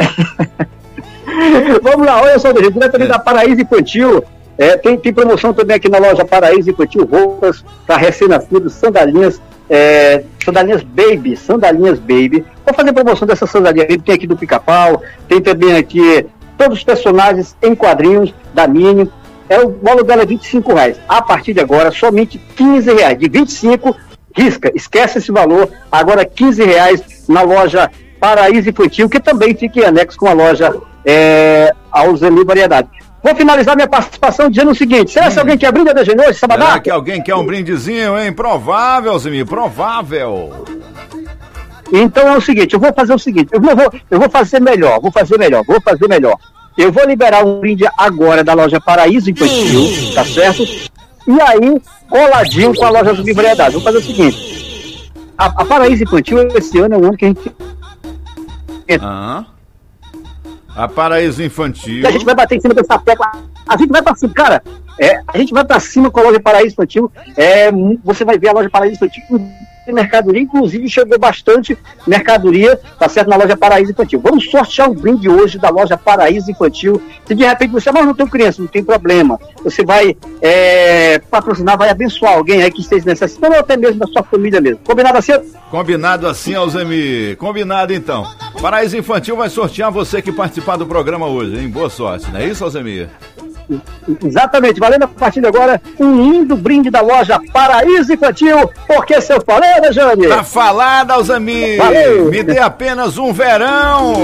Vamos lá, olha só, gente, diretamente é. da Paraíso Infantil. É, tem, tem promoção também aqui na loja Paraíso Infantil, roupas para recém-nascidos, sandalinhas, é, sandalinhas baby, sandalinhas baby. Vou fazer promoção dessa sandalinha baby, tem aqui do Pica-Pau, tem também aqui todos os personagens em quadrinhos da Mini. É, o valor dela é vinte e cinco reais. A partir de agora, somente quinze reais. De vinte e cinco, risca, esquece esse valor. Agora quinze reais na loja Paraíso Infantil, que também fica em anexo com a loja é, Alzeni Variedade. Vou finalizar minha participação dizendo o seguinte: será hum. que alguém quer brinde de hoje, Sabadão? Será que alguém quer um brindezinho, hein? Provável, Alzeni, provável. Então é o seguinte, eu vou fazer o seguinte, eu vou, eu vou fazer melhor, vou fazer melhor, vou fazer melhor. Eu vou liberar um brinde agora da loja Paraíso Infantil, hum. tá certo? E aí, coladinho com a loja de Variedade. Vou fazer o seguinte: a, a Paraíso Infantil esse ano é o ano que a gente... Ah. A Paraíso Infantil. A gente vai bater em cima dessa tecla. A gente vai pra cima, cara. É, a gente vai pra cima com a loja Paraíso Infantil. É, você vai ver a loja Paraíso Infantil tem mercadoria, inclusive chegou bastante mercadoria, tá certo, na loja Paraíso Infantil. Vamos sortear um brinde hoje da loja Paraíso Infantil. Se de repente você, mas não tem criança, não tem problema. Você vai é, patrocinar, vai abençoar alguém aí que esteja necessitando, ou até mesmo da sua família mesmo. Combinado assim? Combinado assim, Alzeni. Combinado então. Paraíso Infantil vai sortear você que participar do programa hoje, hein? Boa sorte, não é isso, Alzeni? Exatamente, valendo a partir de agora um lindo brinde da loja Paraíso Infantil, porque se eu falei, né, Jane? Tá falado, Alzeni. Me dê apenas um verão.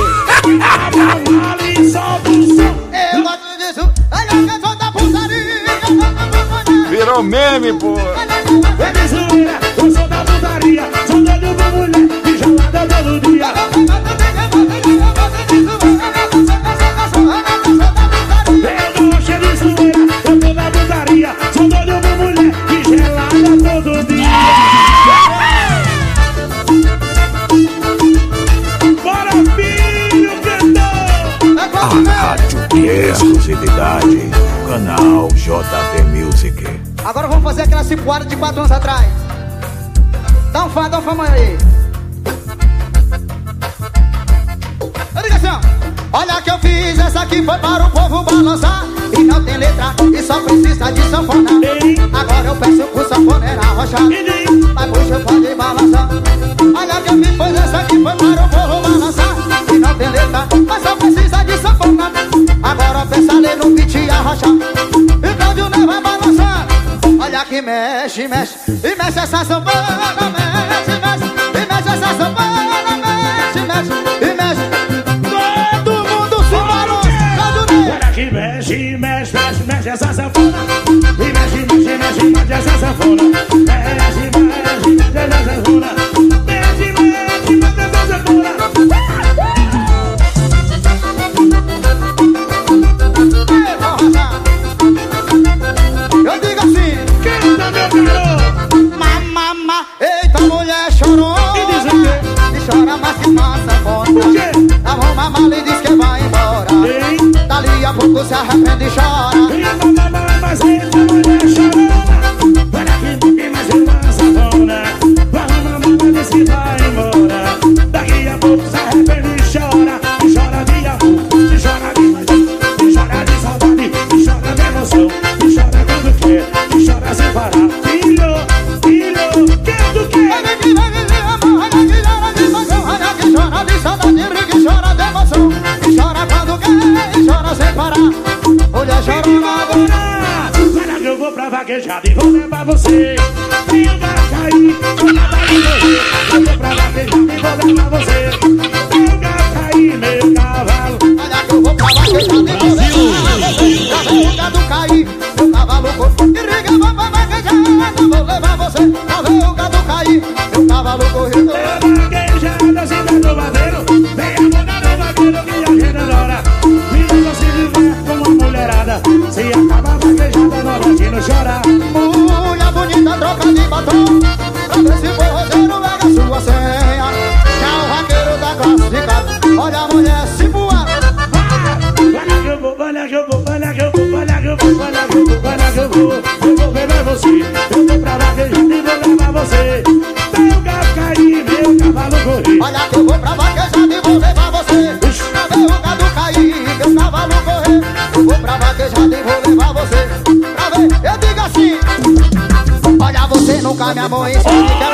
Virou meme, pô. Eu sou da putaria, sou doido pra mulher, e gelada todo dia. Eu não cheiro de zoeira, eu tô na putaria, sou doido pra mulher, e gelada. Exclusividade, canal J V Music. Agora vamos fazer aquela cipuada de quatro anos atrás. Dá um fã, dá um fã aí. Eu digo assim, ó. Olha que eu fiz, essa aqui foi para o povo balançar. E não tem letra, e só precisa de sanfona. Agora eu peço pro sanfoneiro arrochar. Mas puxa, pode balançar. Olha que eu fiz, pois essa aqui foi para o povo balançar. E não tem letra, mas só precisa de sanfona. Agora eu peço ali no beat e arrochar. E Claudio Ney vai balançar. Olha que mexe, mexe. E mexe essa sanfona, mexe, mexe. E mexe essa sanfona, mexe, mexe. E mexe. Todo mundo se parou. Olha que mexe, mexe, mexe, mexe essa sanfona. E mexe, mexe, mexe, mexe essa sanfona. Mexe, mexe, mexe essa sanfona. Mexe, mexe, mexe essa sanfona. Eu digo assim, canta meu garoto. Mamama, eita mulher chorou. E diz o quê? E chora mais que massa fora. Arruma a mala e diz que vai embora. Dali a pouco se arrepende e chora. E mamama, mas eita mulher chorou. Olha que tem mais uma sanfona. Arruma a mala e diz que vai embora. Daqui a pouco se arrepende e chora. E chora de amor, e chora de paixão, e chora de saudade, e chora de emoção, e chora quando quer, e chora sem parar. Filho, filho, quer do quê? Olha que chora de paixão, olha que chora de saudade, que chora de emoção, e chora quando quer, e chora sem parar. Olha, chora na dona. Olha que eu vou pra vaquejada e vou levar você. E vai cair, vai morrer. Eu vou pra vaquejada e vou levar você. Eu vai cair, meu cavalo. Olha que eu vou pra vaquejada e vou levar você. Já vem o gado cair, meu cavalo correu. E riga, vou pra vaquejada, vou levar você. Já vem o gado cair, meu cavalo correu. Vaquejada, cidade do vaqueiro. Vem a mulher do vaqueiro que a gente adora. Menina se diverte com uma mulherada. Se acaba a vaquejada, nós vai não chorar. Mulher bonita, troca de batom. Pra ver se for rodeiro, pega sua senha. Já o vaqueiro tá classificado. Olha a mulher se voar. Olha que eu vou, olha que eu vou, olha que eu vou, olha que eu vou, olha que eu vou, olha que eu vou. Eu vou levar você, eu vou pra vaquejada e vou levar você. Meu gato cair, meu cavalo correr. Olha que eu vou pra vaquejada e vou levar você. Pra ver o gado cair, meu cavalo correr. Eu vou pra vaquejada e vou levar você. Pra ver, eu digo assim. Olha você nunca me amou em cima de que é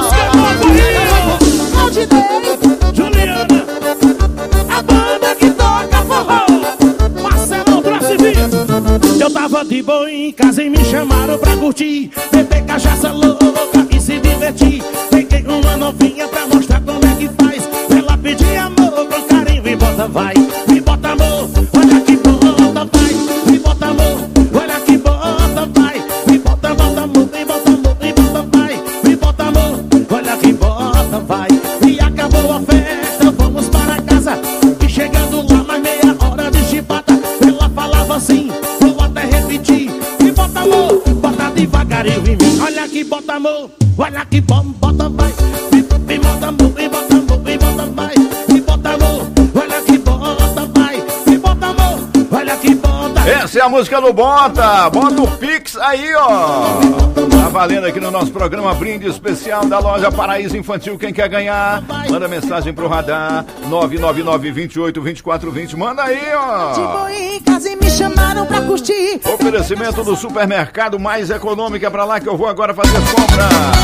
Juliana, a banda que toca forró. Marcelão trouxe vida. Eu tava de boa em casa e me chamaram pra curtir. Beber cachaça louca e se divertir. Peguei uma novinha pra mostrar como é que faz. Ela pedia amor com carinho e bota vai. Me bota amor, olha que bota vai. Me bota amor, olha que bota vai. Me bota, bota amor, me bota amor, me bota vai. Me bota amor, olha que bota vai. E acabou a festa, vamos para casa. E chegando lá mais meia hora de chibata. Ela falava assim, vou até repetir. Me bota amor, bota devagarinho em mim. Olha que bota amor, olha que bom, bota vai. Me, me bota amor, me bota amor, me bota vai. Me bota amor, olha que bota vai. Me bota amor, olha que bota. Essa é a música do Bota. Bota o Pix aí, ó. Tá valendo aqui no nosso programa brinde especial da loja Paraíso Infantil. Quem quer ganhar, manda mensagem pro radar nove nove nove, dois oito, dois quatro dois zero. Manda aí, ó. De boa em casa e me chamaram pra curtir. Oferecimento do supermercado mais econômico. É pra lá que eu vou agora fazer compra.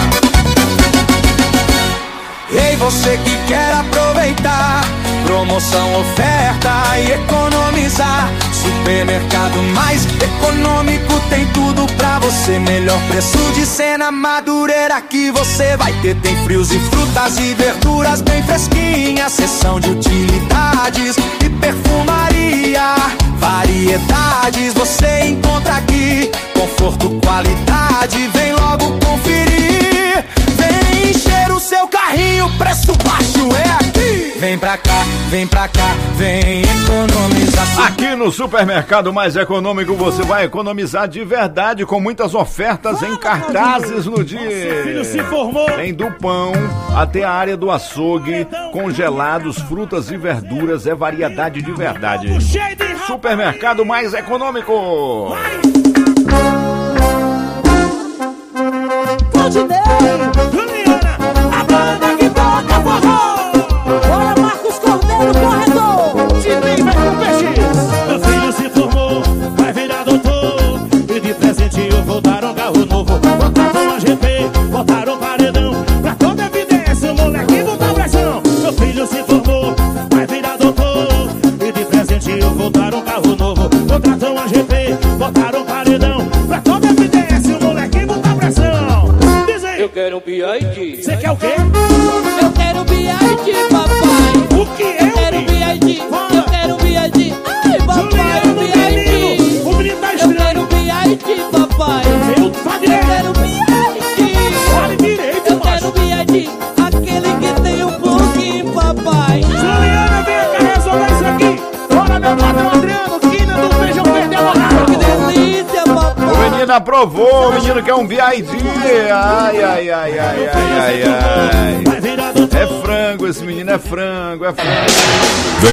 Ei, você que quer aproveitar promoção, oferta e economizar. Supermercado mais econômico tem tudo pra você. Melhor preço de cena Madureira que você vai ter. Tem frios e frutas e verduras bem fresquinhas. Seção de utilidades e perfumaria. Variedades você encontra aqui. Conforto, qualidade, vem logo conferir. Vem encher o seu carrinho, preço baixo é aqui. Vem pra cá, vem pra cá, vem economizar. Aqui no Supermercado Mais Econômico você vai economizar de verdade com muitas ofertas em cartazes no dia. Filho se formou. Tem do pão até a área do açougue, congelados, frutas e verduras, é variedade de verdade. Supermercado Mais Econômico. Juliana, a banda que toca forró. Bora, Marcos Cordeiro, corredor. De bem vai com peixes. Meu filho se formou, vai virar doutor. E de presente eu vou dar um carro novo. Botaram um G P, botaram um paredão. Pra toda evidência, o moleque botar pressão. Meu filho se formou, vai virar doutor. E de presente eu vou dar um carro novo. Botaram um G P, botaram um paredão. Pra toda evidência, o moleque botar pressão. Eu quero um B I D. Você quer o quê? Eu quero um B I D, papai. O que é eu quero um B I D? Eu quero um B I D. Ai, papai, um B I D. O menino tá estranho. Eu quero um B I D, papai. Eu falo direito. Eu quero um B I D. Fale direito, Eu quero um B I D. Aquele que tem um pouquinho, papai. Juliana, vem cá resolver isso aqui. Bora, meu patrão Adriano, quina do feijão verde amarrado. Que delícia, papai. O menino aprovou, o menino quer um B I D. Ai, ai, ai, ai, ai, ai, ai. É frango, esse menino é frango, é frango.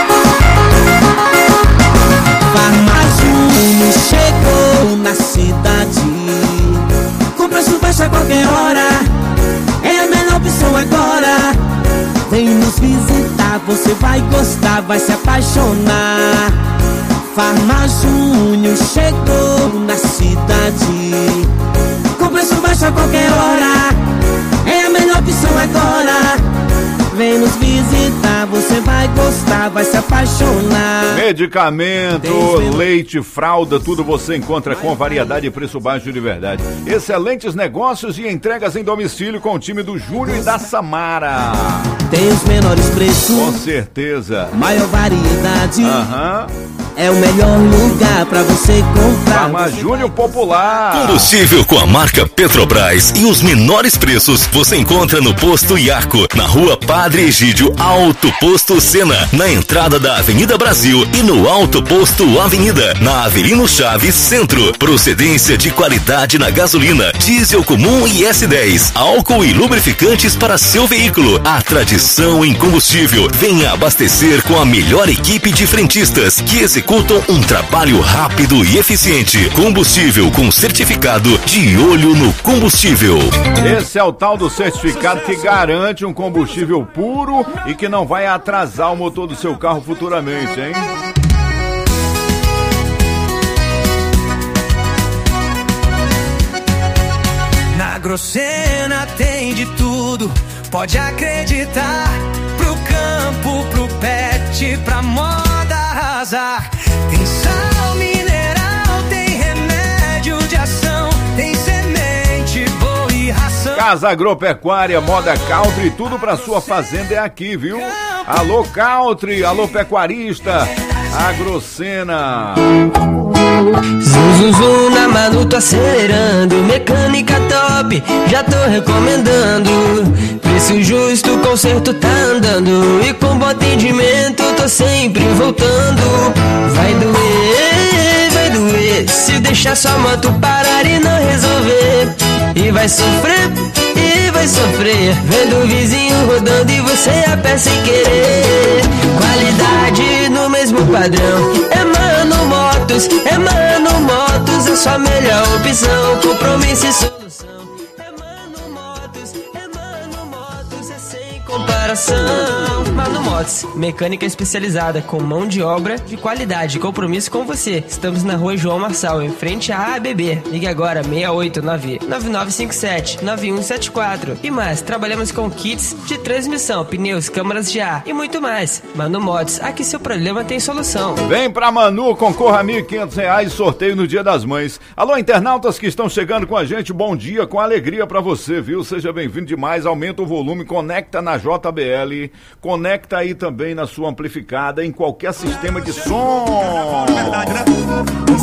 Farmazune chegou na cidade. Com preço baixo a qualquer hora. É a melhor opção agora. Vem nos visitar, você vai gostar, vai se apaixonar. Farmazune chegou na cidade. Com preço baixo a qualquer hora. É a melhor opção agora. Vem nos visitar, você vai gostar, vai se apaixonar. Medicamento, leite, fralda, tudo você encontra com variedade e preço baixo de verdade. Excelentes negócios e entregas em domicílio com o time do Júnior e da Samara. Tem os menores preços, com certeza. Maior variedade. Aham. É o melhor lugar pra você comprar. Farma Júnior Popular. Combustível com a marca Petrobras e os menores preços você encontra no Posto Iarco, na rua Padre Egídio, Alto Posto Sena, na entrada da Avenida Brasil e no Alto Posto Avenida, na Avelino Chaves Centro. Procedência de qualidade na gasolina, diesel comum e S dez, álcool e lubrificantes para seu veículo. A tradição em combustível. Venha abastecer com a melhor equipe de frentistas que executam um trabalho rápido e eficiente. Combustível com certificado de olho no combustível. Esse é o tal do certificado que garante um combustível puro e que não vai atrasar o motor do seu carro futuramente, hein? Na Grosena tem de tudo, pode acreditar. Pro campo, pro pet, pra moda arrasar. Tem sal mineral, tem remédio de ação, tem semente, boa e ração. Casa Agropecuária, moda country, tudo pra sua fazenda é aqui, viu? Alô country, alô pecuarista, Agrocena. Zum, zum, zum, na Manu tô acelerando. Mecânica top, já tô recomendando. Preço justo, conserto tá andando. E com bom atendimento tô sempre voltando. Vai doer, vai doer se deixar sua moto parar e não resolver. E vai sofrer, e vai sofrer vendo o vizinho rodando e você a pé sem querer. Qualidade no mesmo padrão. É Mano Motos, é Mano Motos, é sua melhor opção. Compromisso e solução. É Mano Motos, é Mano Motos, é sem comparação. Mano Motos, mecânica especializada com mão de obra de qualidade e compromisso com você. Estamos na rua João Marçal, em frente à A B B. Ligue agora seis oito nove, nove nove cinco sete, nove um sete quatro. E mais, trabalhamos com kits de transmissão, pneus, câmaras de ar e muito mais. Mano Motos, aqui seu problema tem solução. Vem pra Manu, concorra a mil e quinhentos reais, sorteio no Dia das Mães. Alô, internautas que estão chegando com a gente, bom dia, com alegria pra você, viu? Seja bem-vindo demais, aumenta o volume, conecta na J B L, conecta aí também na sua amplificada, em qualquer sistema de som.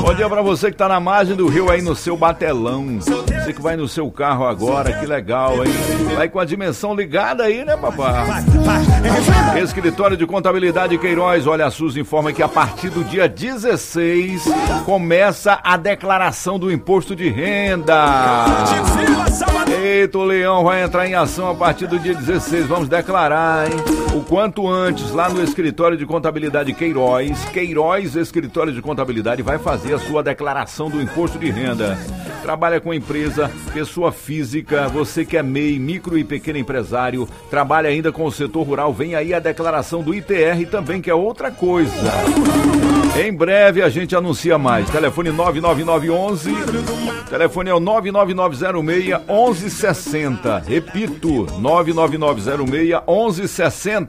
Bom dia pra você que tá na margem do rio aí no seu batelão. Você que vai no seu carro agora, que legal, hein? Vai com a dimensão ligada aí, né, papai? Escritório de Contabilidade Queiroz, olha, a SUS informa que a partir do dia dezesseis começa a declaração do imposto de renda. Eita, o leão vai entrar em ação a partir do dia dezesseis, vamos declarar, hein? O quanto antes, lá no Escritório de Contabilidade Queiroz, Queiroz Escritório de Contabilidade vai fazer a sua declaração do imposto de renda. Trabalha com empresa, pessoa física, você que é M E I, micro e pequeno empresário, trabalha ainda com o setor rural, vem aí a declaração do I T R também, que é outra coisa. Em breve a gente anuncia mais. Telefone nove nove nove um um, telefone é o nove nove nove zero seis um um seis zero. Repito, nove nove nove zero seis um um seis zero.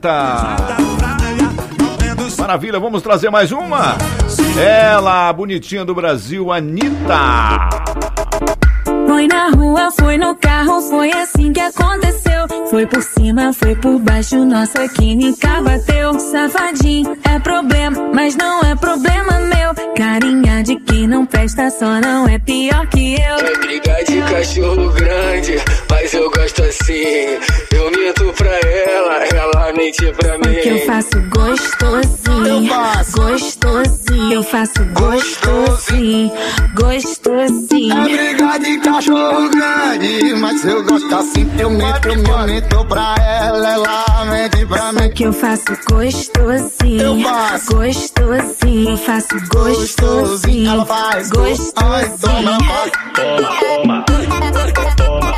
Maravilha, vamos trazer mais uma? Ela, a bonitinha do Brasil, Anitta. Foi na rua, foi no carro, foi assim que aconteceu. Foi por cima, foi por baixo, nossa química bateu. Safadinho, é problema, mas não é problema meu. Carinha de quem não presta, só não é pior que eu. É briga de cachorro grande, mas eu gosto assim. Eu minto pra ela, ela mente pra mim. Porque eu faço gostosinho, eu faço gostosinho. Eu faço gostosinho, gostosinho. É briga de cachorro grande, mas eu gosto assim. Eu minto, eu minto pra ela, ela mente pra mim. Que eu faço gostosinho, eu faço gostosinho. Eu faço gostosinho, ela faz gostosinho. Ai, toma, toma, toma, toma, toma,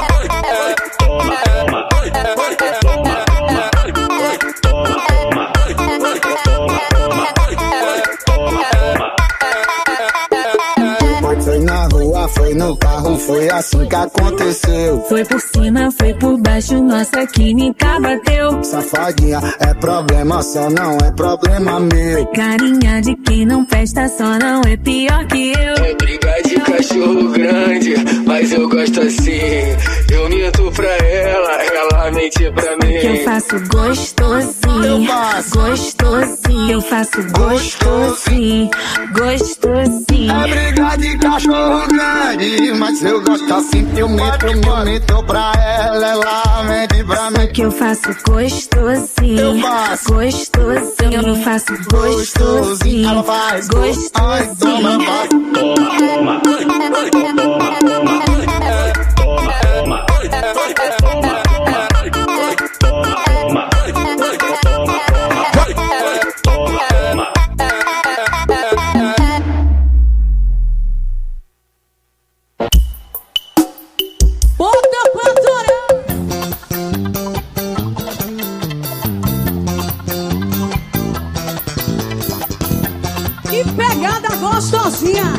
Foi na rua, foi no carro, foi assim que aconteceu. Foi por cima, foi por baixo, nossa química bateu. Safadinha, é problema, só não é problema meu. Carinha de quem não presta, só não é pior que eu. É briga de cachorro grande, mas eu gosto assim. Eu minto pra ela, ela mente pra mim. Que eu faço gostosinho, eu faço gostosinho. Eu faço gostosinho, gostosinho. É briga de cachorro grande, mas eu gosto assim. Eu minto, eu minto pra ela, ela mente pra mim. Que eu faço gostosinho, eu faço gostosinho. Eu faço gostosinho, ela faz gostosinho. Ai, toma, toma, toma, toma, toma, toma. Que pegada gostosinha!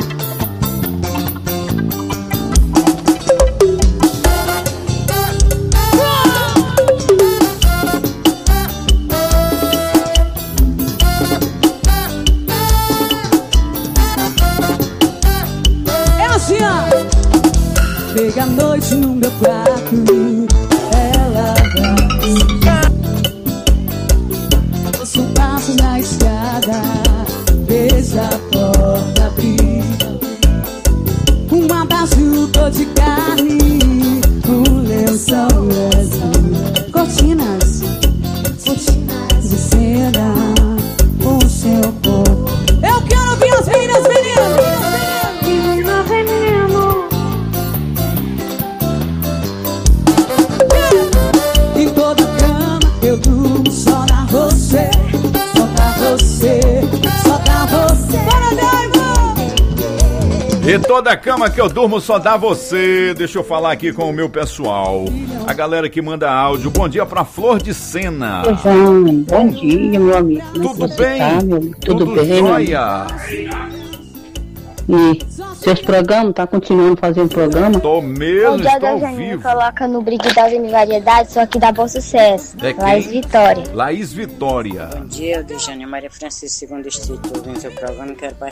É assim, ó! Chega a noite no meu quarto, ela vai. Ouço passos na escada, fez a porta abrir. Um abraço todo de carne, um lençol azul. Cortinas, cortinas de seda, o seu corpo. Eu quero ouvir as meninas, meninas! Menino, menino. Em toda cama eu durmo só na você. Só pra você, só pra você. Bora, Daiva! E toda cama que eu durmo só dá você. Deixa eu falar aqui com o meu pessoal. A galera que manda áudio. Bom dia pra Flor de Sena. Bom, bom dia, meu amigo. Como Tudo você bem? tá, meu amigo? Tudo, Tudo bem, meu amigo? jóia? E seus programas, tá continuando fazendo programa? Tô mesmo, O dia estou da ao Janine vivo. coloca no Brigue das Variedades, só que dá bom sucesso. É quem? Laís Vitória. Laís Vitória. Bom dia, eu Dejane Maria Francisco, segundo distrito, ouvindo seu programa, quero